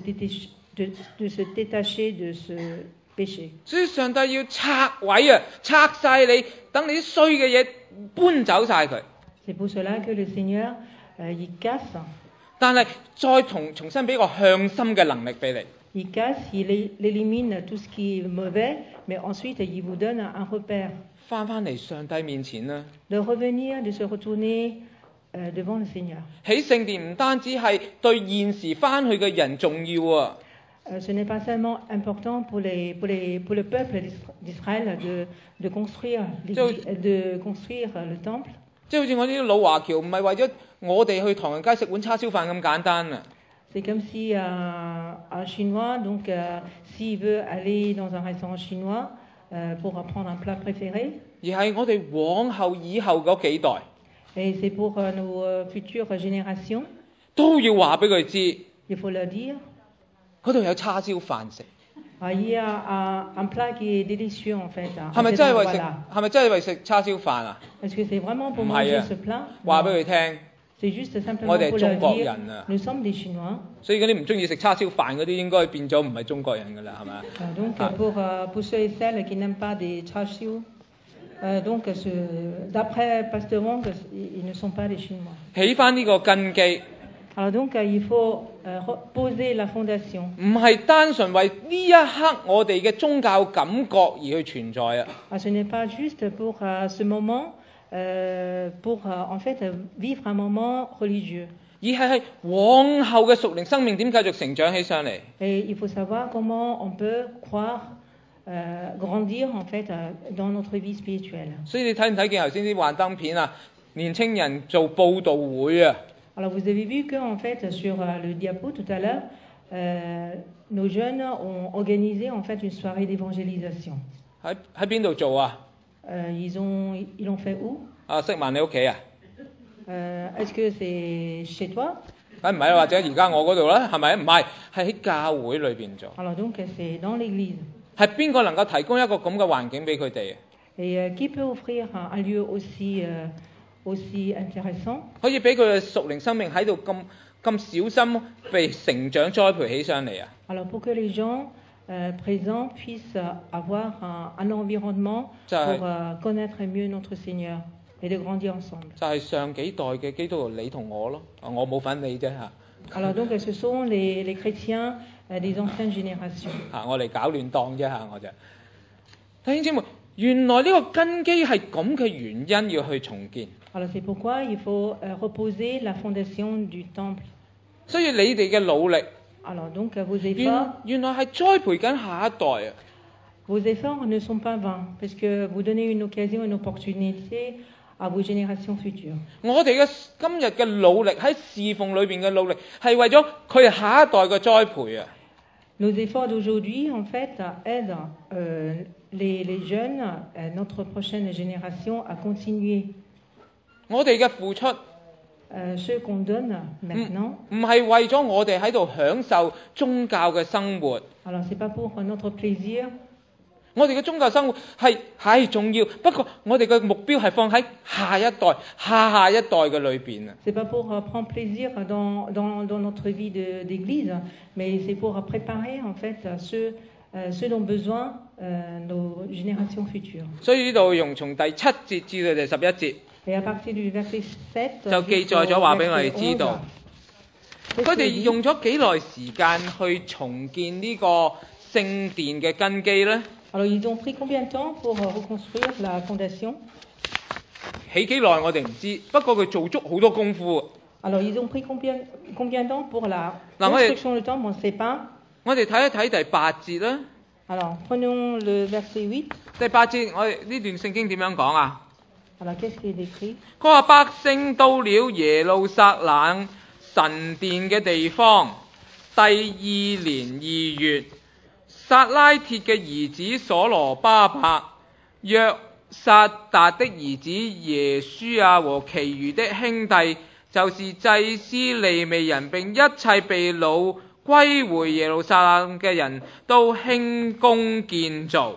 détacher de ce péché. 所以上帝要拆毀啊，拆晒你，等你啲衰嘅嘢搬走晒佢。 C'est pour cela que le Seigneur, il casse. 但係再重新俾個向心嘅能力俾你。 Il casse, il élimine tout ce qui est mauvais, mais ensuite il vous donne un repère. 翻嚟上帝面前啦， De revenir, de se retourner devant le Seigneur. 起聖殿唔單止係對現時翻去嘅人重要啊， Ce n'est pas seulement important pour le peuple d'Israël de construire le temple. 即係好似我呢啲老華僑，唔係為咗我哋去唐人街食碗叉燒飯咁簡單啊！ C'est comme si un Chinois, donc s'il veut aller dans un restaurant chinois pour prendre un plat préféré, 而係我哋往後以後嗰幾代 et c'est pour nos futures générations, 都要話俾佢知， il faut leur dire, 嗰度有叉燒飯食。 il y a un plat qui est délicieux en fait. 係咪 À cet 真係為食？ endroit-là. 係咪真係為食叉燒飯啊？ Est-ce que c'est vraiment pour 唔 manger 係 ce 啊 plat? 話 Non. 俾佢聽。 C'est juste simplement 我哋係 pour 中 leur 國 dire, 人啊， nous sommes des Chinois. 所以嗰啲唔中意食叉燒飯嗰啲，應該變咗唔係中國人㗎啦，係咪啊？ Donc pour ceux et celles qui n'aiment pas des char-siu, donc d'après Pasteron, ils ne sont pas des Chinois. 起翻呢個根基， Alors donc il faut poser la fondation. 唔係單純為呢一刻我哋嘅宗教感覺而去存在啊！ Ce n'est pas juste pour ce moment, pour en fait vivre un moment religieux. 而係往後嘅屬靈生命點繼續成長起上嚟。 Et il faut savoir comment on peut croire, grandir en fait dans notre vie spirituelle. 所以你睇唔睇見頭先啲幻燈片啊？年青人做佈道會啊！ Alors vous avez vu qu'en fait sur le diapo tout à l'heure, nos jeunes ont organisé en fait une soirée d'évangélisation. 喺邊度做啊？ Ils l'ont fait où? 色文你屋企啊？ Est-ce que c'est chez toi? 梗唔係啦，或者而家我嗰度啦，係咪？唔係，係喺教會裏邊做。 Alors donc c'est dans l'église. 係邊個能夠提供一個咁嘅環境俾佢哋？ Et qui peut offrir un lieu aussi intéressant? 可以俾佢嘅屬靈生命喺度咁小心被成長栽培起上嚟啊！ Alors pour que les gens présents puissent avoir un environnement pour connaître mieux notre Seigneur et de grandir ensemble. 就係上幾代嘅基督徒你同我咯，我冇份你啫嚇。 Alors donc ce sont les chrétiens des anciennes générations. 我嚟搞亂檔啫嚇，我就弟兄姊妹，原來呢個根基係咁嘅原因要去重建。 Alors c'est pourquoi il faut reposer la fondation du temple. 所以你哋嘅努力， Alors donc vos efforts 原來係栽培緊下一代啊！ Vos efforts ne sont pas vains, parce que vous donnez une occasion, une opportunité à vos générations futures. 我哋嘅今日嘅努力喺侍奉裏邊嘅努力，係為咗佢哋下一代嘅栽培啊！ Nos efforts d'aujourd'hui, en fait, aident les jeunes, notre prochaine génération, à continuer. 我哋嘅付出 Ce qu'on donne maintenant. 唔係為咗我哋喺度享受宗教嘅生活。 Alors c'est pas pour notre plaisir. 我哋嘅宗教生活係重要，不過我哋嘅目標係放喺下一代、下一代嘅裏邊啊。 C'est pas pour prendre plaisir dans notre vie d'église, mais c'est pour préparer en fait ceux dont besoin nos générations futures. 所以呢度用從第7節至到第11節， Et à partir du verset 7, 就記載咗話俾我哋知道，佢哋用咗幾耐時間去重建呢個聖殿嘅根基呢？ Alors ils ont pris combien de temps pour reconstruire la fondation? 起幾耐我哋唔知，不過佢做足好多功夫。 Alors ils ont pris combien de temps pour la construction du temple? On ne sait pas. 我哋睇一睇第8節啦。 Alors prenons le verset 8. 第8節我哋呢段聖經點樣講啊？ Alors qu'est-ce qui est décrit? 佢話百姓到了耶路撒冷神殿嘅地方，第2年2月，撒拉鐵嘅兒子所羅巴伯、約撒達的兒子耶書亞和其餘的兄弟，就是祭司利未人並一切被擄歸回耶路撒冷嘅人都興工建造。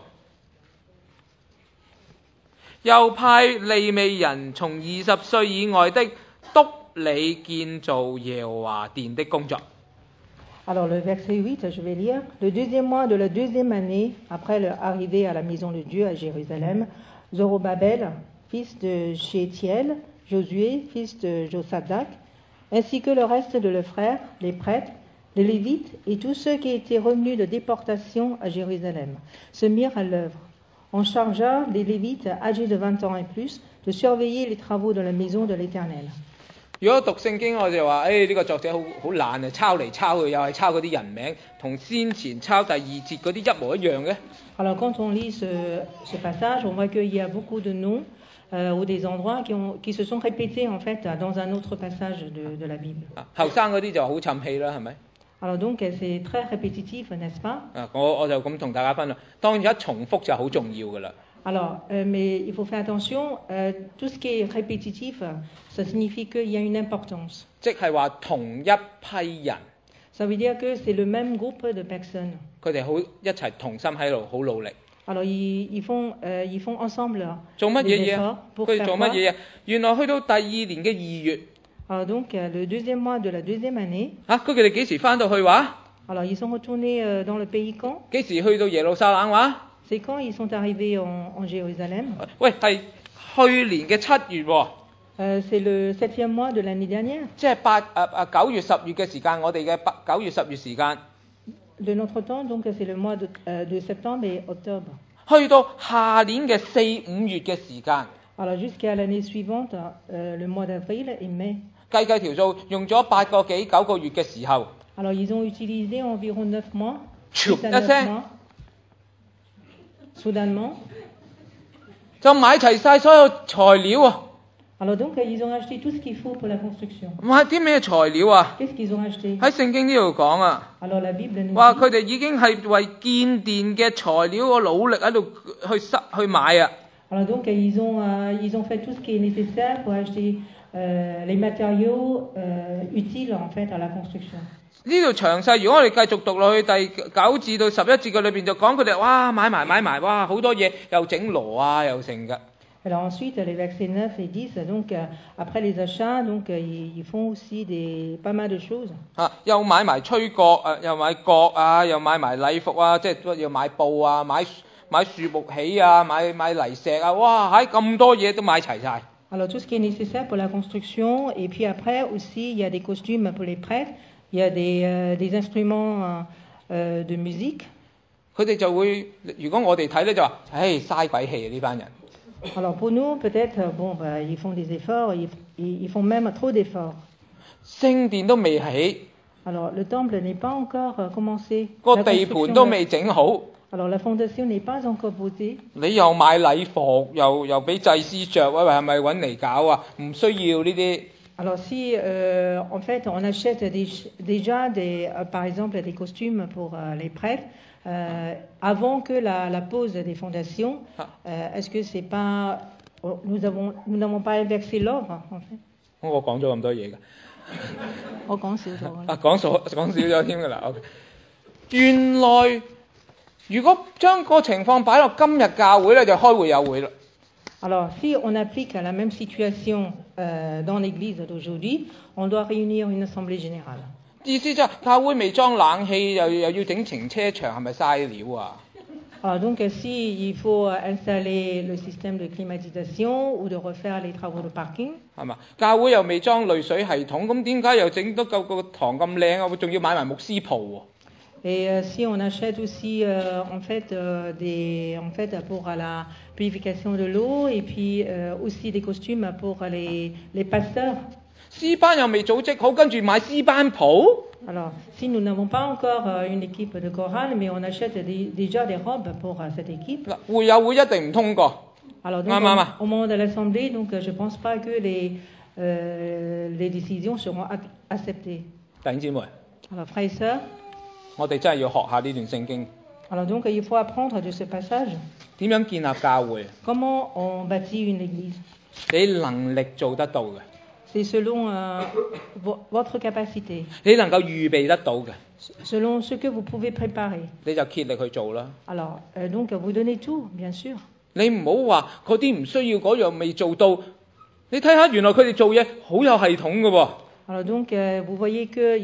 又派利未人從20歲以外的督理建造耶和華殿的工作。 Alors le verset 8, je vais lire. Le deuxième mois de la deuxième année, après leur arrivée à la maison de Dieu à Jérusalem, Zorobabel, fils de Shealtiel, Josué, fils de Josadak, ainsi que le reste de leurs frères, les prêtres, les Lévites et tous ceux qui étaient revenus de déportation à Jérusalem, se mirent à l'œuvre. On chargea les Lévites âgés de 20 ans et plus de surveiller les travaux de la maison de l'Éternel. 如果讀聖經我就話，呢個作者好懶啊，抄嚟抄去又係抄嗰啲人名，同先前抄第2節嗰啲一模一樣嘅。 Alors quand on lit ce passage, on voit qu'il y a beaucoup de noms ou des endroits qui se sont répétés en fait dans un autre passage de la Bible. 後生嗰啲就好沉氣啦，係咪？ Alors donc c'est très répétitif, n'est-ce pas? 我就咁同大家分享，當然一重複就好重要㗎啦。 Alors, mais il faut faire attention, tout ce qui est répétitif, ça signifie qu'il y a une importance. 即係話同一批人， Ça veut dire que c'est le même groupe de personnes. 佢哋好一齊同心喺度，好努力。 Alors ils font ensemble 做乜 des 嘢嘢 efforts 啊？ pour 佢哋 faire 做乜 quoi? 嘢啊？原來去到第2年嘅2月， Alors donc le deuxième mois de la deuxième année, 佢哋幾時翻到去話？ alors ils sont retournés dans le pays quand? 幾時去到耶路撒冷話？ C'est quand ils sont arrivés en Jérusalem? 喂，係去年嘅7月喎。 C'est le 7e mois de l'année dernière. 即係9月10月嘅時間，我哋嘅9月10月時間， De notre temps, donc c'est le mois de septembre et octobre. 去到下年嘅4、5月嘅時間， Alors jusqu'à l'année suivante, le mois d'avril et mai. 計條數用咗8個幾9個月嘅時候， Alors ils ont utilisé environ 9 mois. 咻 8 à 9 一聲 mois. Soudainement, 就買齊晒所有材料啊！ Alors donc, ils ont acheté tout ce qu'il faut pour la construction. 哇！啲咩材料啊？ Qu'est-ce qu'ils ont acheté? 喺聖經呢度講啊， Alors la Bible nous 哇！ dit, 佢哋已經係為建殿嘅材料個努力喺度去買啊！ alors donc ils ont fait tout ce qui est nécessaire pour acheter les matériaux utiles en fait à la construction. 呢度詳細，如果我哋繼續讀落去第9至到11節嘅裏邊就講佢哋哇買埋，哇好多嘢又整螺啊又成㗎。 Alors ensuite, les versets 9 et 10, donc après les achats, donc ils font aussi pas mal de choses. 又買埋吹角啊，又買角啊，又買埋禮服啊，即係要買布啊，買樹木起啊，買泥石啊，哇喺咁多嘢都買齊晒。 Alors tout ce qui est nécessaire pour la construction, et puis après aussi il y a des costumes pour les prêtres, il y a des instruments de musique. 佢哋就會，如果我哋睇咧就話，唉嘥鬼氣啊呢班人。 Alors pour nous, peut-être, ils font des efforts, ils font même trop d'efforts. 聖殿都未起， Alors le temple n'est pas encore commencé. 個 La 地盤 construction 都未整好， Alors la fondation n'est pas encore posée. 你又買禮服，又俾祭司着，喂係咪揾嚟搞啊？唔需要呢啲。 Alors si en fait on achète déjà par exemple des costumes pour les prêtres avant que la pose des fondations, est-ce que c'est pas nous n'avons pas inversé l'ordre en fait? 我講咗咁多嘢㗎。 我講少咗。 講少咗添㗎啦。OK。原來如果將個情況擺落今日教會咧，就開會有會啦。 Alors, si on applique la même situation dans l'Église d'aujourd'hui, on doit réunir une assemblée générale. 意思即係教會未裝冷氣，又要整停車場，係咪嘥料啊？ Alors, donc, si il faut installer le système de climatisation ou de refaire les travaux de parking, 係嘛？教會又未裝濾水系統，咁點解又整得夠個堂咁靚啊？仲要買埋牧師袍喎？ et si on achète aussi en fait pour la purification de l'eau et puis aussi des costumes pour les pasteurs. 詩班又未組織好，跟住買詩班袍。 Alors, si nous n'avons pas encore une équipe de chorale, mais on achète déjà des robes pour cette équipe. 嗱，會友會一定唔通過。 Alors, donc, au moment de l'Assemblée, donc, je ne pense pas que les décisions seront acceptées. 弟兄姊妹， Alors, frères et sœurs, 我哋真係要學下呢段聖經， alors donc, il faut apprendre de ce passage 點樣建立教會， comment on bâtit une église. 你能力做得到嘅， C'est selon votre capacité, 你能夠預備得到嘅， selon ce que vous pouvez préparer. 你就竭力去做啦。 Alors, donc, vous donnez tout, bien sûr. 你唔好話嗰啲唔需要嗰樣未做到，你睇下原來佢哋做嘢好有系統嘅喎。 Alors, donc, vous voyez que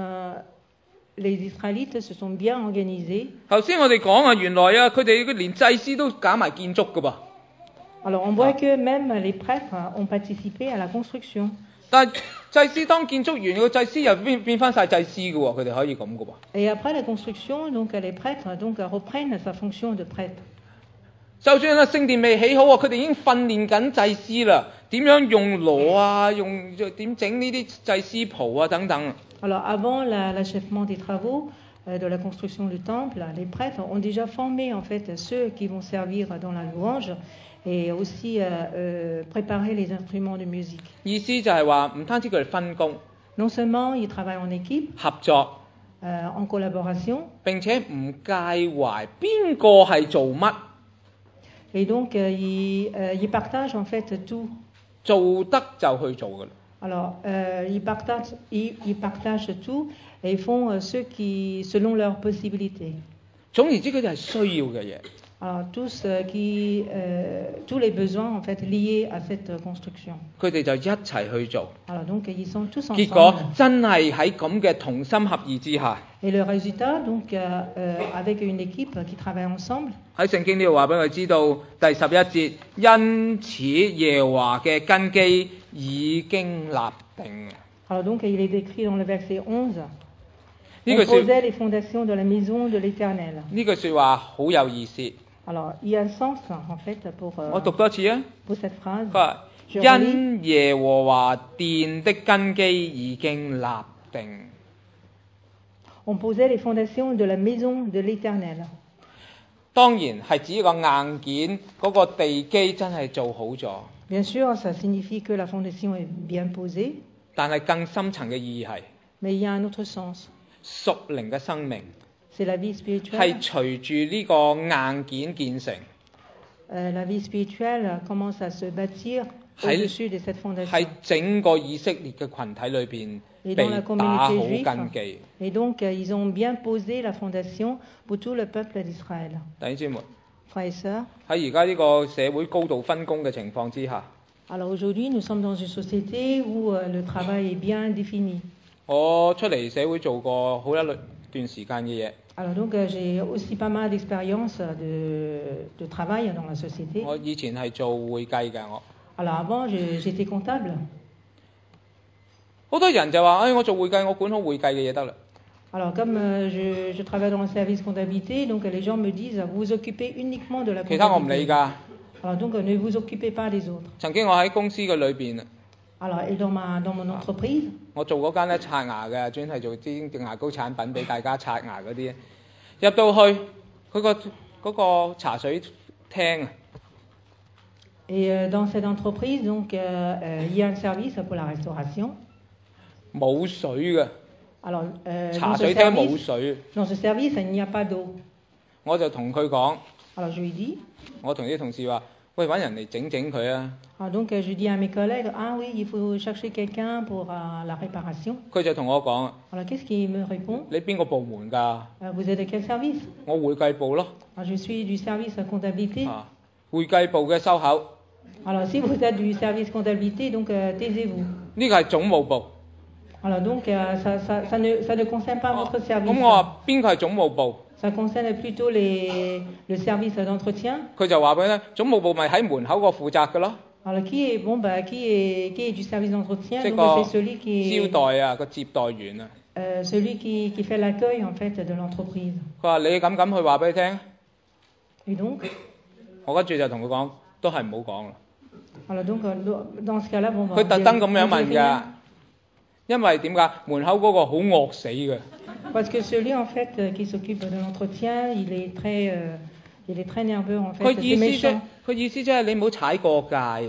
les Israélites se sont bien organisés. 頭先我哋講啊，原來啊佢哋連祭司都搞埋建築嘅噃。 Alors, on voit que même les prêtres ont participé à la construction. 但係祭司當建築完，個祭司又變翻晒祭司嘅喎，佢哋可以咁嘅喎。 Et après la construction, donc, les prêtres donc, reprennent sa fonction de prêtre. 就算啊聖殿未起好喎，佢哋已經訓練緊祭司啦，點樣用螺啊，點整呢啲祭司袍啊等等。 Alors, avant l'achèvement des travaux de la construction du temple, les prêtres ont déjà formé en fait ceux qui vont servir dans la louange et aussi préparer les instruments de musique. 意思就係話唔單止佢哋分工 Non seulement ils travaillent en équipe, 合作， en collaboration, 並且唔介懷邊個係做乜， et donc ils partagent en fait tout. 做得就去做㗎啦。 Alors, ils partagent tout et ils font selon leurs possibilités. 總言之，佢哋係需要嘅嘢。 Alors, tous les besoins en fait liés à cette construction. 佢哋就一齊去做， Alors, donc, ils sont tous 結果 ensemble. 真係喺咁嘅同心合意之下， Et le résultat, donc, avec une équipe qui travaille ensemble, 喺聖經呢度話俾佢知道第11節，因此耶和華嘅根基已經立定。 alors donc, il est décrit dans le verset 11, 呢 on 句説 posait les fondations de la maison de l'Éternel. 呢句説話好有意思， Alors, il y a un sens, en fait, 我讀多次啊。 pour cette phrase. 佢話 Je relis. 因耶和華殿的根基已經立定。 On posait les fondations de la maison de l'Éternel. 當然係指個硬件嗰個地基真係做好咗。 Bien sûr, ça signifie que la fondation est bien posée, 但係更深層嘅意義係 mais il y a un autre sens. 屬靈嘅生命 C'est la vie 係 spirituelle. 隨住呢個硬件建成， La vie spirituelle commence à se bâtir Hay- au-dessus de cette 喺 fondation. 整個以色列嘅群體裏邊 Et 被 dans la 打好 communauté 根 juive, 基。 et donc ils ont bien posé la fondation pour tout le peuple d'Israël. 弟兄姊妹 Frères et sœurs, 喺而家呢個社會高度分工嘅情況之下， alors aujourd'hui nous sommes dans une société où le travail est bien défini. 我出嚟社會做過好一段時間嘅嘢。 Alors donc j'ai aussi pas mal d'expérience de travail dans la société. 我以前係做會計嘅，我 Alors avant j'étais comptable. 好多人就話：，我做會計，我管好會計嘅嘢得啦。 Alors comme je travaille dans le service comptabilité, donc les gens me disent vous vous occupez uniquement de la 其他我唔理 comptabilité. 㗎。 Alors donc ne vous occupez pas des autres. 曾經我喺公司嘅裏邊， Alors et dans mon entreprise, 我做嗰間咧刷牙嘅，專係做啲牙膏產品俾大家刷牙嗰啲。入到去嗰個茶水廳啊， et dans cette entreprise donc il y a un service pour la restauration. 冇水嘅， Alors 茶水廳冇 service, 水。 dans ce service il n'y a pas d'eau. 我就同佢講， Alors je lui dis, 我同啲同事話：，喂，揾人嚟整佢啊！ alors donc je dis à mes collègues ah oui il faut chercher quelqu'un pour la réparation. 佢就同我講：， Alors qu'est-ce qu'il me répond? 你邊個部門㗎？ Vous êtes de quel service? 我會計部咯。 Alors, je suis du service comptabilité. 啊，會計部嘅收口， Alors si vous êtes du service comptabilité, donc taisez-vous. 呢個係總務部。 Alors donc ça ne concerne pas votre service. 咁我話邊個係總務部？ Ça concerne plutôt le service d'entretien. 佢就話俾佢聽，總務部咪喺門口個負責嘅咯， Alors qui est du service d'entretien? 即係 Donc 個 c'est celui qui 招 est 待啊，個接待員啊。 celui qui fait l'accueil en fait de l'entreprise. 佢話你敢去話俾佢聽？ Et donc 我跟住就同佢講，都係唔好講啦。 alors donc dans ce cas-là bon. 佢特登咁樣問 vous 㗎 direz-， 因為點解？門口嗰個好惡死嘅， Parce que celui en fait qui s'occupe de l'entretien, il est très nerveux en fait. 佢 C'est 意思即 méchant. 佢意思即係你唔好踩過界啊！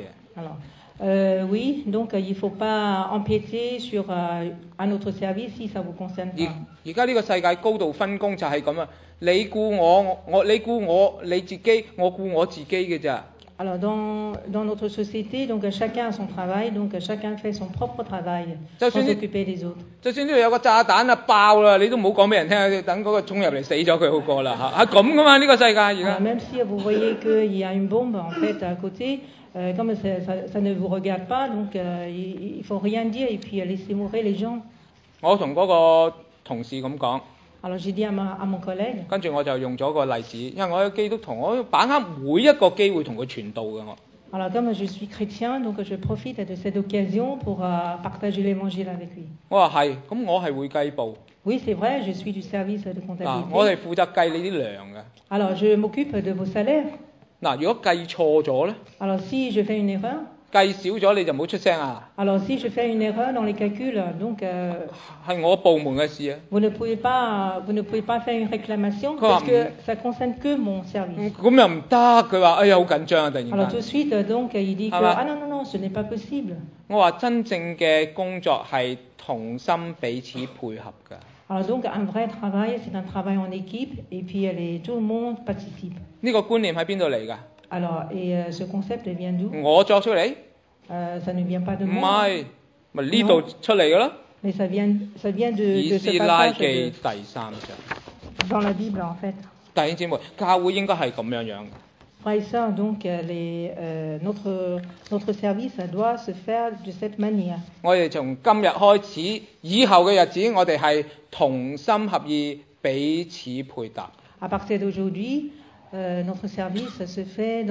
Alors, oui, donc il ne faut pas empiéter sur un autre service si ça ne vous concerne 而 pas. 而家呢個世界高度分工就係咁啊！你顧我，你顧我你自己，我顧我自己嘅咋。 Alors dans notre société, donc chacun a son travail, donc chacun fait son propre travail Ça, sans c'est- s'occuper des autres. 就算呢度有個炸彈啊爆啦，你都唔好講俾人聽，等嗰個衝入嚟死咗佢好過啦嚇，係咁噶嘛呢個世界而 Alors, 家。 même si vous voyez qu'il y a une bombe en fait à côté, comme ça ne vous regarde pas, donc il ne faut rien dire et puis laisser mourir les gens. 我同嗰個同事咁講， Alors j'ai dit à mon collègue, 跟住我就用咗個例子，因為我係基督徒，我要把握每一個機會同佢傳道嘅我。 alors comme je suis chrétien, donc je profite de cette occasion pour partager l'évangile avec lui. 我話係，咁我係會計部， Oui, c'est vrai, je suis du service de 嗱我係 comptabilité. 負責計你啲糧嘅。 Alors je m'occupe de vos salaires. 嗱如果計錯咗咧， Alors si je fais une erreur, 計少咗你就唔好出聲啊， alors si je fais une erreur dans les calculs, donc 係我部門嘅事啊。 vous ne pouvez pas faire une réclamation Quoi? parce que ça concerne que mon service. 咁又唔得，佢話哎呀好緊張啊突然 Alors tout 間。 de suite, donc il dit que Ah bah. ah non, ce n'est pas possible. 我話真正嘅工作係同心彼此配合㗎。 Alors donc un vrai travail, c'est un travail en équipe et puis tout le monde participe. 呢個觀念喺邊度嚟㗎？ Alors et ce concept vient d'où? 我作出嚟？ Ça ne vient pas de 唔 moi, 係，咪呢度出嚟㗎咯。 mais ça vient de 以 ce 斯拉 passage 記第3章。 dans la Bible en fait. 弟兄姊妹，教會應該係咁樣樣。 Frères et sœurs, donc notre service doit se faire de cette manière. 我哋從今日開始，以後嘅日子，我哋係同心合意，彼此配搭。 À partir d'aujourd'hui, notre service se fait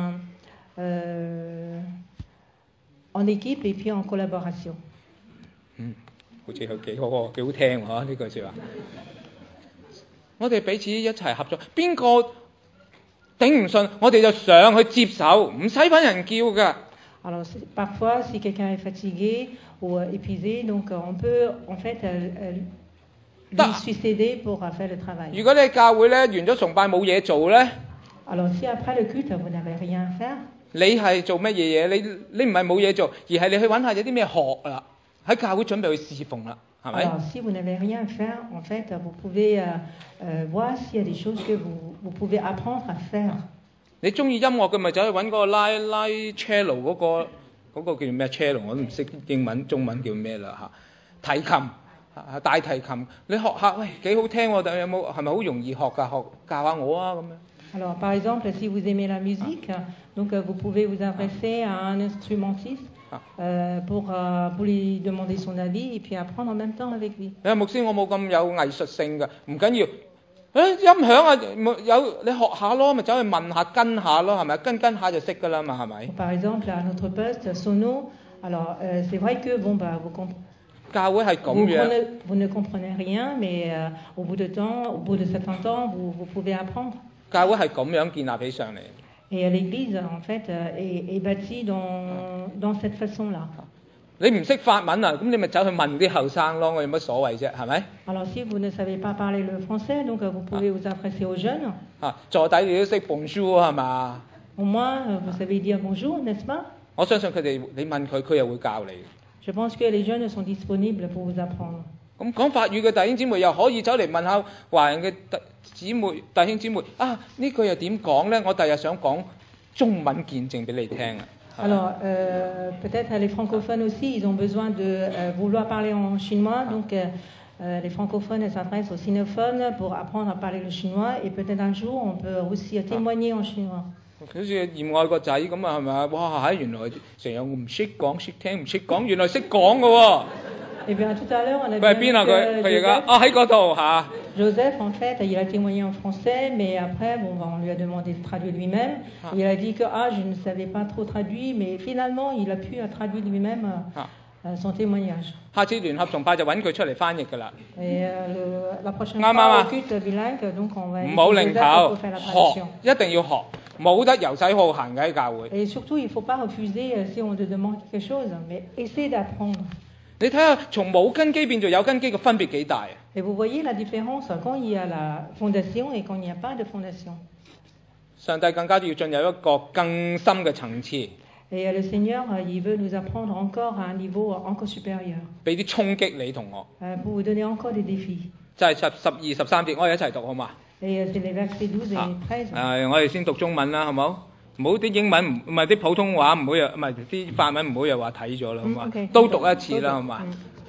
en équipe et puis en collaboration. 好似有幾好聽喎呢句説話。我哋彼此一齊合作，邊個頂唔順，我哋就上去接手，唔使揾人叫㗎。 Alors parfois, si quelqu'un est fatigué ou épuisé, donc on peut en fait lui succéder pour faire le travail. 如果你喺教會咧完咗崇拜冇嘢做咧， Alors si après le culte vous n'avez rien à faire, 你係做乜嘢嘢？你唔係冇嘢做，而係你去揾下有啲咩學啦，喺教會準備去侍奉啦，係咪？ Alors, si vous n'avez rien à faire, en fait, vous pouvez voir s'il y a des choses que vous pouvez apprendre à faire. 你中意音樂嘅咪走去揾嗰個拉 cello 嗰個叫咩 cello， 我都唔識英文中文叫咩啦嚇。提琴大提琴，你學下喂幾好聽喎，但係係咪好容易學㗎？教下我啊咁樣。 Alors, par exemple, si vous aimez la musique, donc vous pouvez vous adresser à un instrumentiste pour lui demander son avis et puis apprendre en même temps avec lui. 你話牧師，我冇咁有藝術性㗎，唔緊要。音響啊，有你學下咯，咪走去問下跟下咯，係咪？跟下就識㗎啦嘛，係咪？ Par exemple, à notre poste, sono, alors c'est vrai que bon, bah, vous ne comprenez rien, mais au bout de certains temps, vous pouvez apprendre. 教會係咁樣建立起上嚟。 Et l'Église, en fait, est bâtie dans cette façon-là. 你唔識法文啊，咁你咪走去問啲後生咯，我有乜所謂啫，係咪？ Alors si vous ne savez pas parler le français, donc vous pouvez vous adresser aux jeunes. 坐底你都識 bonjour 係嘛？ Au moins, vous savez dire bonjour, n'est-ce pas? 我相信佢哋，你問佢，佢又會教你。 Je pense que les jeunes sont disponibles pour vous apprendre. 咁講法語嘅弟兄姊妹又可以走嚟問下華人嘅弟兄姊妹啊，呢句又點講呢？我第日想講中文見證俾你聽啊。 Alors, peut-être les francophones aussi, ils ont besoin de vouloir parler en chinois. Donc, les francophones s'adressent aux sinophones pour apprendre à parler le chinois. Et peut-être un jour, on peut aussi témoigner en chinois. 好似嫌愛個仔咁啊，係咪啊？哇！原來成日我唔識講、識聽、唔識講，原來識講嘅喎。 Eh bien, tout à l'heure, on a vu que Joseph, en fait, il a témoigné en français, mais après, bon, on lui a demandé de traduire lui-même. Il a dit que je ne savais pas trop traduire, mais finalement, il a pu traduire lui-même son témoignage. Et la prochaine fois, au culte bilingue, donc on va essayer de faire la traduction. Et surtout, il ne faut pas refuser si on te demande quelque chose, mais essayer d'apprendre. Et vous voyez la différence quand il y a la fondation et quand il n'y a pas de fondation. Et le Seigneur, il veut nous apprendre encore à un niveau encore supérieur. Pour vous donner encore des défis. Et c'est les versets 12 et 13. 我哋先讀中文啦，好冇？唔好啲英文唔係啲普通話，唔好又唔係啲法文，唔好又話睇咗啦，好嘛？都讀一次啦，好嘛？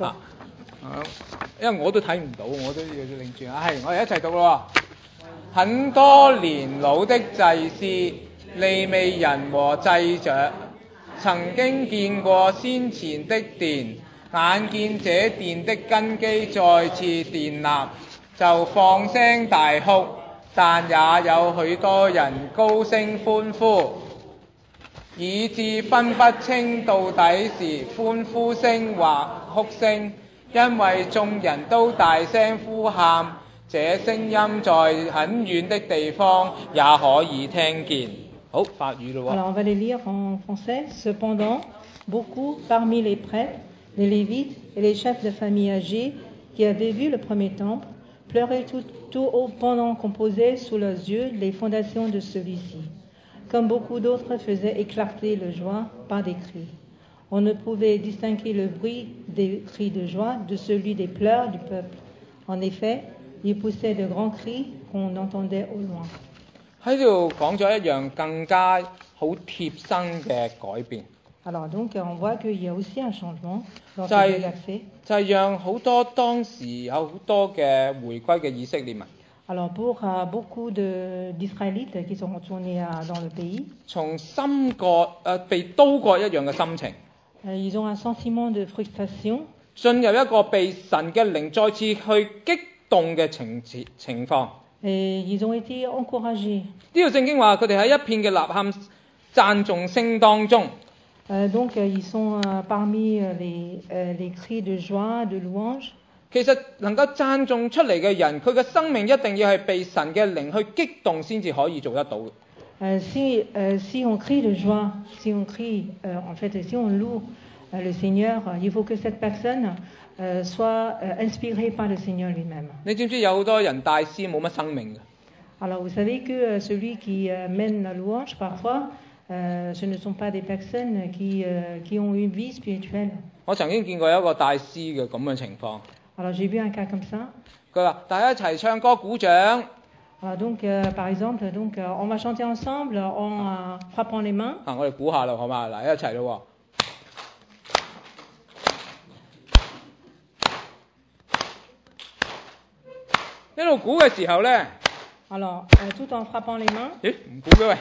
因為我都睇唔到，我都要擰轉啊。係，我哋一齊讀咯。很多年老的祭司、利未人和祭長，曾經見過先前的殿，眼見這殿的根基再次奠立，就放聲大哭。但也有許多人高聲歡呼，以致分不清到底是歡呼聲或哭聲，因為眾人都大聲呼喊，這聲音在很遠的地方也可以聽見。好，法語咯喎。 Alors on va les lire en français. Cependant, beaucoup parmi les prêtres, les lévites et les chefs de famille âgés qui avaient vu le premier temple pleuraient tout haut pendant qu'on posait sous leurs yeux les fondations de celui-ci. Comme beaucoup d'autres faisaient éclater le joie par des cris. On ne pouvait distinguer le bruit des cris de joie de celui des pleurs du peuple. En effet, ils poussaient de grands cris qu'on entendait au loin. 喺度講咗一樣更加好貼身嘅改變。 Alors donc on voit qu'il y a aussi un changement dans ce verset. 就係讓好多當時有好多嘅回歸嘅以色列民。 Alors pour beaucoup d'Israélites qui sont retournés dans le pays. 從心割被刀割一樣嘅心情。 Ils ont un sentiment de frustration. 進入一個被神嘅靈再次去激動嘅情況。 Et ils ont été encouragés. 呢度聖經話佢哋喺一片嘅吶喊讚頌聲當中。 Donc ils sont parmi les cris de joie, de louange. 其實能夠讚頌出嚟嘅人，佢嘅生命一定要係被神嘅靈去激動先至可以做得到。 Si on crie de joie, si on crie, en fait, si on loue le Seigneur, il faut que cette personne soit inspirée par le Seigneur lui-même. 你知唔知有好多人大師冇乜生命嘅？ Alors vous savez que celui qui mène la louange parfois ce ne sont pas des personnes qui ont une vie spirituelle. 我曾經見過一個大師嘅咁嘅情況， Alors j'ai vu un cas comme ça. 佢話大家一齊唱歌鼓掌。 Alors, donc, par exemple, on va chanter ensemble en frappant les mains. 我哋估下啦，好嘛？嗱，一齊咯喎。一路估嘅時候咧， Alors, tout en frappant les mains. 咦？唔估嘅喂。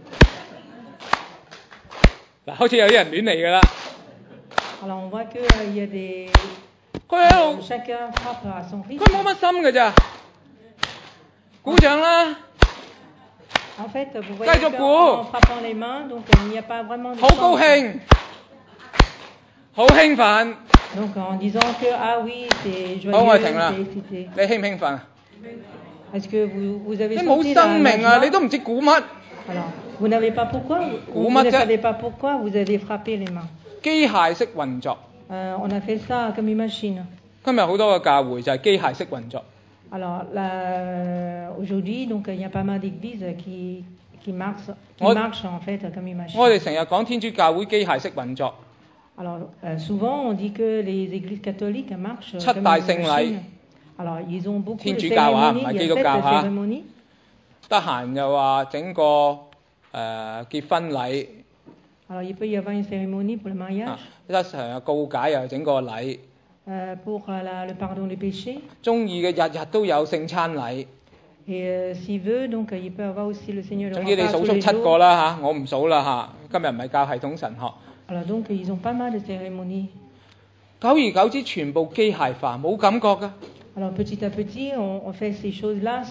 嗱，開始有啲人亂嚟㗎啦。 Alors, on voit qu'il y a des... 佢喺度， chacun frappe à son 佢 rythme. 冇乜心㗎咋。鼓掌啦， En fait, vous voyez 繼續估。 qu'en frappant les mains, donc il n'y a pas vraiment de 好高 chance. 興，好興奮。 Donc, en disant que, ah oui, c'est 好，我哋 joyeux, 停啦。 c'est excité. 你興唔興奮啊？ Est-ce que vous avez 你冇 senti 生 la 命啊！ joie? 你都唔知估乜。 Alors, vous n'avez pas pourquoi, vous Comment ne ça? savez pas pourquoi vous avez frappé les mains. 機械式運作。 On a fait ça comme une machine. 今日好多個教會就係機械式運作。 Alors là, aujourd'hui, donc il y a pas mal d'églises qui marchent en fait comme une machine. 我哋成日講天主教會機械式運作。 Alors souvent on dit que les églises catholiques marchent 七 comme 大 une 聖禮 machine. Alors ils ont beaucoup de 天主教啊， cérémonies, 唔係 il y 基 a 督 7 教嚇。 cérémonies. 得閒又話整個結婚禮。 Alors il peut y avoir une cérémonie pour le mariage, 得閒又告解又整個禮。 pour le pardon des péchés. 中意嘅日日都有聖餐禮。 Et s'il veut, donc il peut avoir aussi le Seigneur le 總之你 repas 數 tous 出 les 7 個 jours. 啦嚇，我唔數啦嚇。今日唔係教系統神學。 Alors donc ils ont pas mal de cérémonies. 久而久之全部機械化，冇感覺㗎。 Alors petit à petit, on fait ces choses-là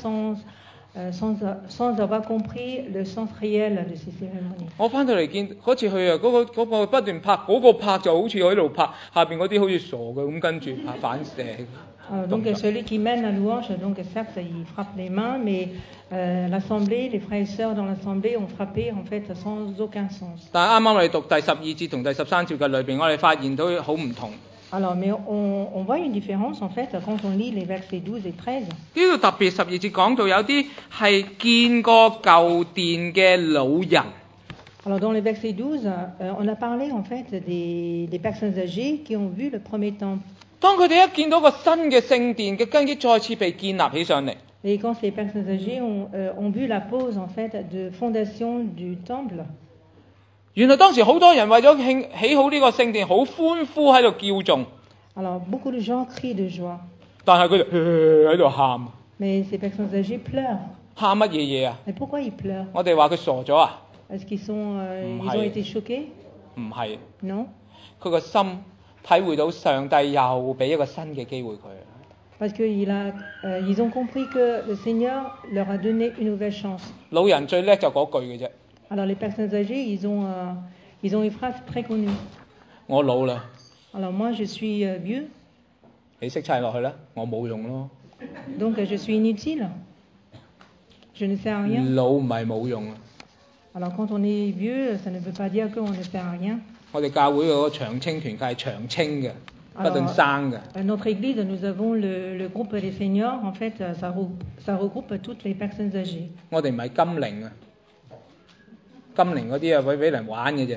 sans avoir compris le sens réel de ces cérémonies. 我翻到嚟見嗰次去啊，嗰個不斷拍，嗰個拍就好似喺度拍，下邊嗰啲好似傻嘅咁跟住反射。 Alors, donc celui qui mène la louange, donc certes il frappe les mains, mais l'assemblée, les frères et sœurs dans l'assemblée ont frappé en fait sans aucun sens. 但係啱啱我哋讀第12節同第13節嘅裏邊，我哋發現到好唔同。 Alors, mais on voit une différence en fait quand on lit les versets 12 et 13. 呢度特別12節講到有啲係見過舊殿嘅老人。 Alors dans les versets 12, on a parlé en fait des personnes âgées qui ont vu le premier temple. 當佢哋一見到個新嘅聖殿嘅根基再次被建立起上嚟， Et quand ces personnes âgées ont vu la pose en fait de fondation du temple, 原來當時好多人為咗起好呢個聖殿，好歡呼喺度叫頌， alors beaucoup de gens crient de joie, 但係佢哋喺度喊， mais ces personnes âgées pleurent. 喊乜嘢嘢啊？ Mais pourquoi ils pleurent? 我哋話佢傻咗啊？ Est-ce qu'ils ils ont 係。 été choqués? 唔係， Non, 佢個心體會到上帝又俾一個新嘅機會佢。 parce qu'ils ont compris que le Seigneur leur a donné une nouvelle chance. 老人最叻就嗰句嘅啫， Alors les personnes âgées, ils ont une phrase très connue. 我老啦， Alors moi, je suis vieux, 你識砌落去啦，我冇用咯。 donc je suis inutile. Je ne sers à rien. 老唔係冇用啊！ Alors quand on est vieux, ça ne veut pas dire qu'on ne sert à rien. 我哋教會嗰個長青團契係長青嘅，不斷生嘅。 Notre église, nous avons le groupe des seniors. En fait, ça regroupe toutes les personnes âgées. 我哋唔係金齡啊，金齡嗰啲啊會俾人玩嘅啫。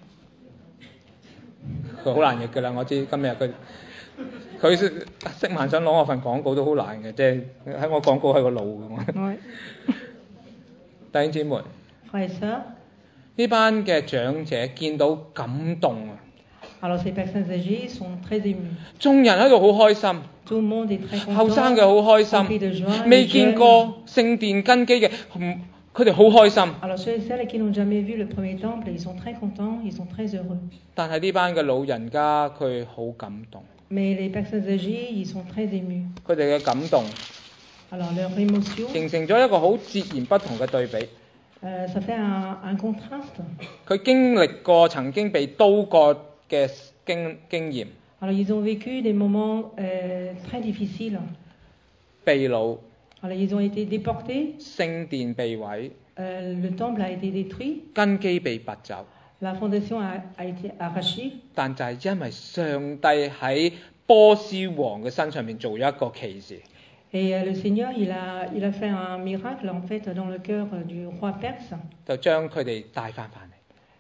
佢好難譯㗎啦，我知今日佢識萬想攞我份廣告都好難嘅，即係喺我廣告喺個腦嘅。 Ouais. 弟兄姊妹， Frères et sœurs, 呢班嘅長者見到感動啊！ alors ces personnes âgées sont très émues. 眾人喺度好開心， Tout le monde est très content. 後生嘅好開 rempli de 心， joie, 未 les 見 jeunes. 過聖殿根基嘅，佢哋好開心。 Alors ceux et celles qui n'ont jamais vu le premier temple, ils sont très contents, ils sont très heureux. 但係呢班嘅老人家佢好感動， Mais les personnes âgées, ils sont très émus. 佢哋嘅感動 Alors leur émotion, 形成咗一個好截然不同嘅對比。 ça fait un contraste. 佢經歷過曾經被刀割嘅經驗， Alors ils ont vécu des moments très difficiles. 被擄， Alors ils ont été déportés, 聖殿被毀， le temple a été détruit, 根基被拔走。 la fondation a été arrachée. 但就係因為上帝喺波斯王嘅身上面做咗一個奇事， Et le Seigneur, il a fait un miracle en fait dans le cœur du roi perse. 就將佢哋帶翻返嚟。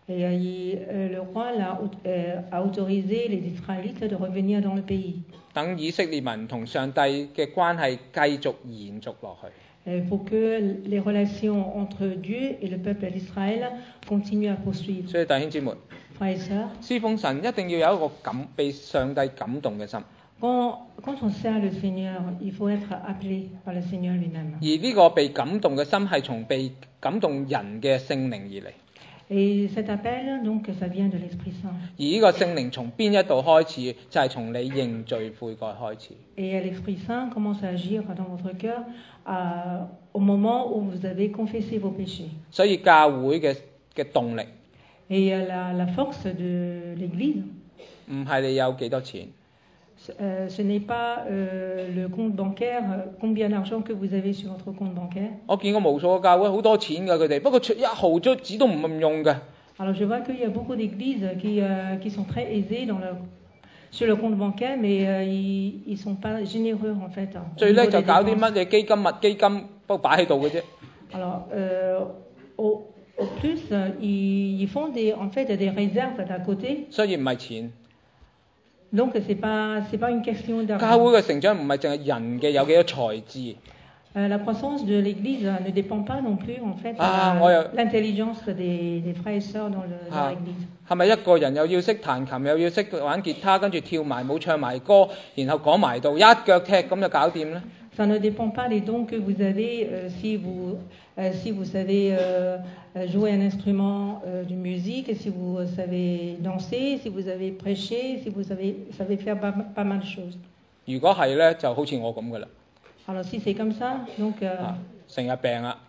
Et le roi a autorisé les Israélites de revenir dans le pays 等以色列民同上帝嘅關係繼續延續落去。 pour que les relations entre Dieu et le peuple d'Israël continuent à poursuivre. 所以弟兄姊妹， Frères et sœurs, 侍奉神一定要有一個被上帝感動嘅心， quand on sert le Seigneur, il faut être appelé par le Seigneur lui-même. 而呢個被感動嘅心係從被感動人嘅聖靈而嚟。 Et cet appel, donc, ça vient de l'Esprit Saint. 而呢個聖靈從邊一度開始？就係從你認罪悔改開始。 Et l'Esprit Saint commence à agir dans votre cœur au moment où vous avez confessé vos péchés. 所以教會嘅動力 Et la force de l'Église, 唔係你有幾多錢， ce n'est pas le compte bancaire, combien d'argent que vous avez sur votre compte bancaire. 我見過無數嘅教會好多錢㗎佢哋，不過一毫紙都唔用嘅。 Alors je vois qu'il y a beaucoup d'églises qui sont très aisées sur le compte bancaire, mais ils ne sont pas généreux en fait. 最叻就搞啲乜嘢基金、物基金，不過擺喺度嘅啫。 Alors au plus, ils font en fait des réserves à côté. 所以唔係錢。 Donc c'est pas une question 教 d'argent. 會嘅成長唔係淨係人嘅有幾多才智。 La croissance de l'Église ne dépend pas non plus en fait l'intelligence des frères et sœurs dans l'Église. 係咪一個人又要識彈琴，又要識玩吉他，跟住跳埋舞、唱埋歌，然後講埋道，一腳踢咁就搞掂呢？ Ça ne dépend pas des dons que vous avez. Si vous savez jouer un instrument de musique, si vous savez danser, si vous savez prêcher, si vous savez faire pas mal de choses. 如果係呢，就好似我咁噶啦。 Alors si c'est comme ça, donc 成日病啊！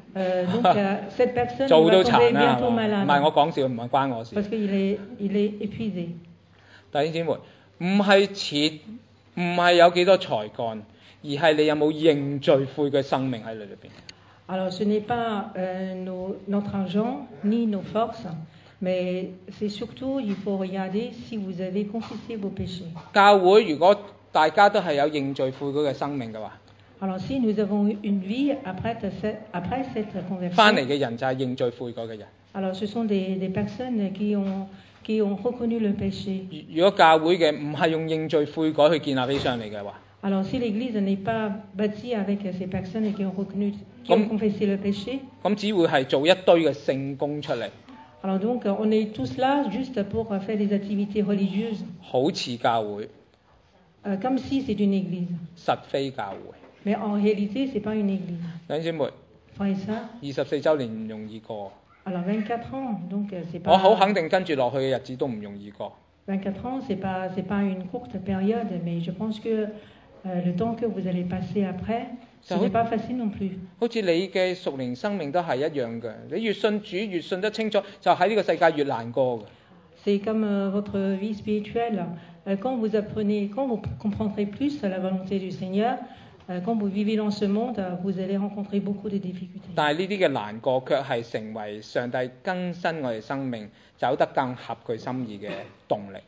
cette personne 做 va 到 tomber 殘啦， bientôt 唔 malade 係我講笑，唔係關我事。 parce qu'il est épuisé. 弟兄姊妹，唔係錢，唔係有幾多才幹，而係你有冇認罪悔嘅生命喺你裏邊。 Alors ce n'est pas notre argent ni nos forces, mais c'est surtout il faut regarder si vous avez confessé vos péchés. 教會如果大家都係有認罪悔改嘅生命嘅話， Alors si nous avons une vie après cette 翻嚟 conversion, 嘅人就係認罪悔改嘅人。 alors ce sont des personnes qui ont reconnu le péché. 如果教會嘅唔係用認罪悔改去建立起上嚟嘅話， Alors si l'Église n'est pas bâtie avec ces personnes qui ont confessé le péché, 咁只會係做一堆嘅聖工出嚟， alors donc on est tous là juste pour faire des activités religieuses, 好似教會， comme si c'est une église. 實非教會。 Mais en réalité, c'est pas une église. 弟兄姊妹， Frères et sœurs, 24週年唔容易過， alors 24 ans, donc c'est 我好 pas 肯定跟住落去嘅日子都唔容易過。 24 ans, c'est pas une courte période, mais je pense que le temps que vous allez passer après, ce n'est pas facile non plus. 好似你嘅屬靈生命都係一樣嘅，你越信主越信得清楚，就喺呢個世界越難過嘅。 C'est comme votre vie spirituelle. Quand vous comprendrez plus la volonté du Seigneur, quand vous vivez dans ce monde, vous allez rencontrer beaucoup de difficultés. 但係呢啲嘅難過卻係成為上帝更新我哋生命走得更合佢心意嘅動力。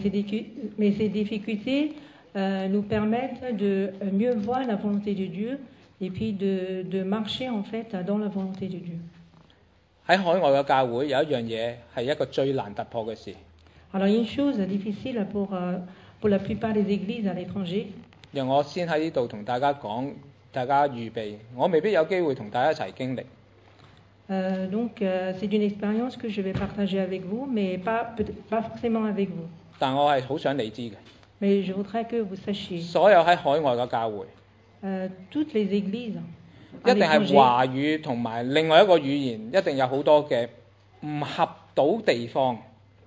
Mais ces difficultés nous permettent de mieux voir la volonté de Dieu et puis de marcher en fait dans la volonté de Dieu. 喺海外嘅教會有一樣嘢係一個最難突破嘅事。 Alors il y a une chose difficile pour la plupart des églises à l'étranger. 讓我先喺呢度同大家講，大家預備，我未必有機會同大家一齊經歷。 Donc c'est une expérience que je vais partager avec vous, mais pas forcément avec vous. 但我係好想你知嘅， Mais je voudrais que vous sachiez, 所有喺海外嘅教會 toutes les églises 一 à 定係 l'étranger, 華語同埋另外一個語言，一定有好多嘅唔合到地方。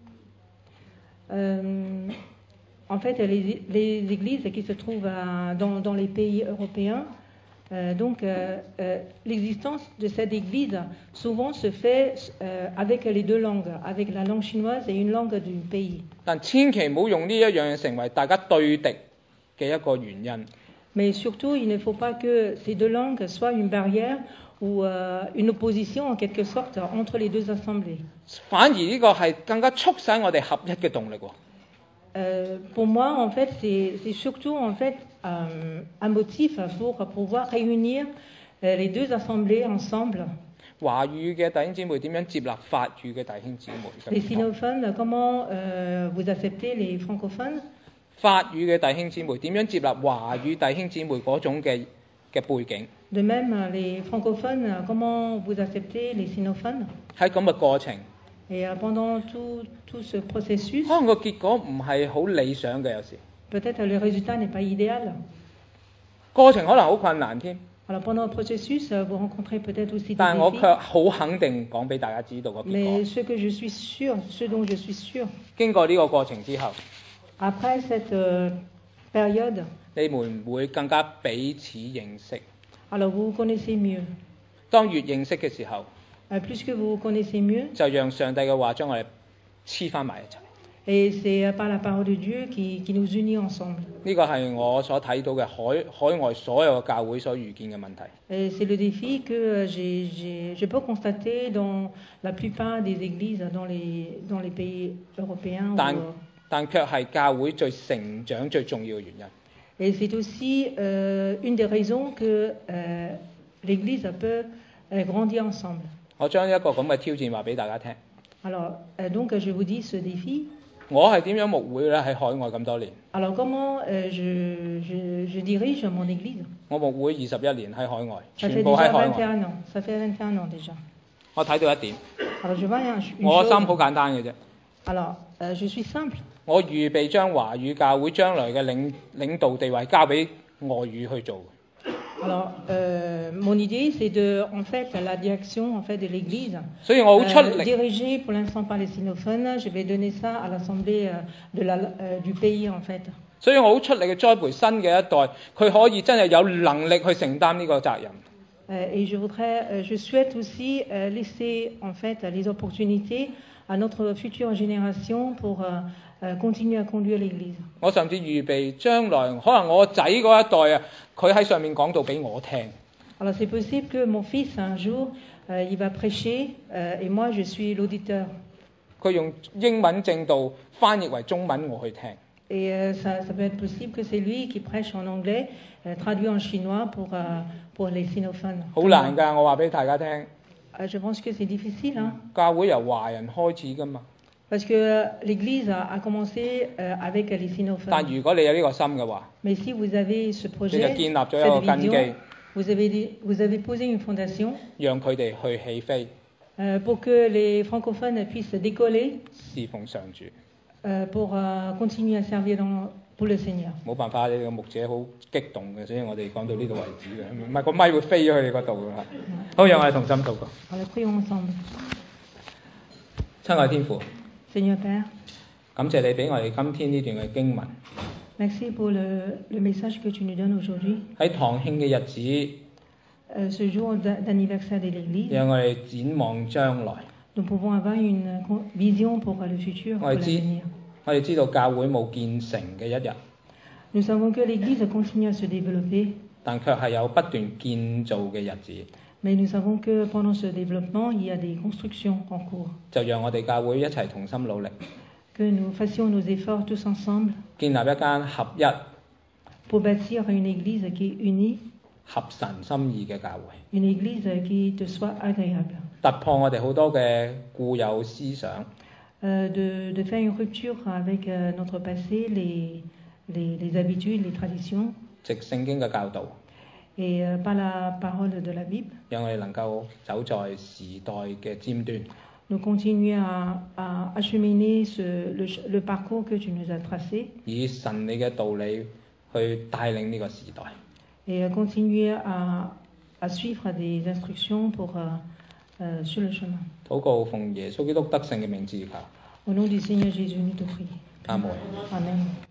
en fait les églises qui se trouvent dans les pays européens, donc l'existence de cette église souvent se fait avec les deux langues, avec la langue chinoise et une langue du pays. 但千祈唔好用呢一樣嘢成為大家對敵嘅一個原因。 Mais surtout, il ne faut pas que ces deux langues soient une barrière ou une opposition en quelque sorte entre les deux assemblées. 反而呢個係更加促使我哋合一嘅動力喎。 Pour moi, en fait, c'est surtout en fait un motif pour pouvoir réunir les deux assemblées ensemble. 華語嘅弟兄姊妹點樣接納法語嘅弟兄姊妹嘅 Les 唔同 sinophones, comment vous acceptez les francophones? 法語嘅弟兄姊妹點樣接納華語弟兄姊妹嗰種嘅背景？ De même, les francophones, comment vous acceptez les sinophones? 喺咁嘅過程， Et pendant tout ce processus, 可能個結果唔係好理想嘅，有時 peut-être le résultat n'est pas idéal. 過程可能好困難添。 Alors pendant le processus, vous rencontrez peut-être aussi des 但係我 défis. 卻好肯定講俾大家知道個結果。 Mais ce que je suis sûr, ce dont je suis sûr, 經過呢個過程之後， après cette période, 你們會更加彼此認識。 alors vous vous connaissez mieux. 當越認識嘅時候， Plus que vous vous connaissez mieux, 就讓上帝嘅話將我哋黐翻埋一齊。 et c'est par la parole de Dieu qui nous unit ensemble. 呢個係我所睇到嘅海外所有嘅教會所遇見嘅問題。 Et c'est le défi que je peux constater dans la plupart des églises dans les pays européens. 但卻係教會最成長最重要嘅原因。 Et c'est aussi une des raisons que l'Église peut grandir ensemble. 我將一個咁嘅挑戰話俾大家聽。 Alors, donc je vous dis ce défi. 我係點樣牧會咧？喺海外咁多年， Alors comment je dirige mon Église? 我牧會21年喺海外， Ça 全 fait 部喺 déjà 海外。 21 ans. Ça fait 21 ans déjà. 我睇到一點， Alors je vois une 我心好 chose. 簡單嘅啫。 Alors, je suis simple. 我預備將華語教會將來嘅領導地位交俾外語去做。 Alors, mon idée, c'est en fait, la direction en fait, de l'Église. 所以我好出力， Dirigée pour l'instant par les sinophones, je vais donner ça à l'Assemblée du pays en fait. 所以我好出力去栽培新嘅一代，佢可以真係有能力去承擔呢個責任。 Et je souhaite aussi laisser en fait les opportunités à notre future génération pour continuer à conduire l'Église. 我甚至預備將來可能我仔嗰一代啊，佢喺上面講道俾我聽。 Alors c'est possible que mon fils un jour il va prêcher et moi je suis l'auditeur. 佢用英文正道翻譯為中文我去聽。 Et ça peut être possible que c'est lui qui prêche en anglais, traduit en chinois pour les sinophones. 好難㗎，我話俾大家聽。 Je pense que c'est difficile, hein, 教會由華人開始㗎嘛， parce que l'Église a commencé avec les 但 sinophones. 如果你有呢個心嘅話， Mais si vous avez ce 你 projet, 就建立咗一個 cette 根基， vision, vous avez posé une fondation 讓佢哋去起飛， pour que les francophones puissent décoller 侍奉上主。 pour continuer à servir pour le Seigneur. 冇辦法，你個牧者好激動嘅，所以我哋講到呢度為止嘅，唔係個咪會飛咗去你嗰度㗎啦。好，讓我哋同心禱告。 Alors prions ensemble. 親愛天父， Seigneur Père, 感謝你俾我哋今天呢段嘅經文， merci pour le message que tu nous donnes aujourd'hui, 喺堂慶嘅日子， ce jour d'anniversaire de l'Église. 讓我哋展望將來。 Nous pouvons avoir une vision pour le futur, pour 我哋知 l'avenir. 我哋知道教會冇建成嘅一日， Nous savons que l'Église continue à se développer, 但卻係有不斷建造嘅日子。 mais nous savons que pendant ce développement, il y a des constructions en cours. 就讓我哋教會一齊同心努力， Que nous fassions nos efforts tous ensemble 建立一間合一、 pour bâtir une Église qui est unie, 合神心意嘅教會， une Église qui te soit agréable. 突破我哋好多嘅固有思想， De faire une rupture avec notre passé, les habitudes, les traditions, 藉聖經嘅教導， et par la parole de la Bible, 讓我哋能夠走在時代嘅尖端， nous continuer à acheminer le parcours que tu nous as tracé, 以神你嘅道理去帶領呢個時代。 et continuer à suivre des instructions sur le chemin. 禱告奉耶穌基督得勝嘅名字求， Au nom du Seigneur Jésus, nous te prions. 阿門。 Amen.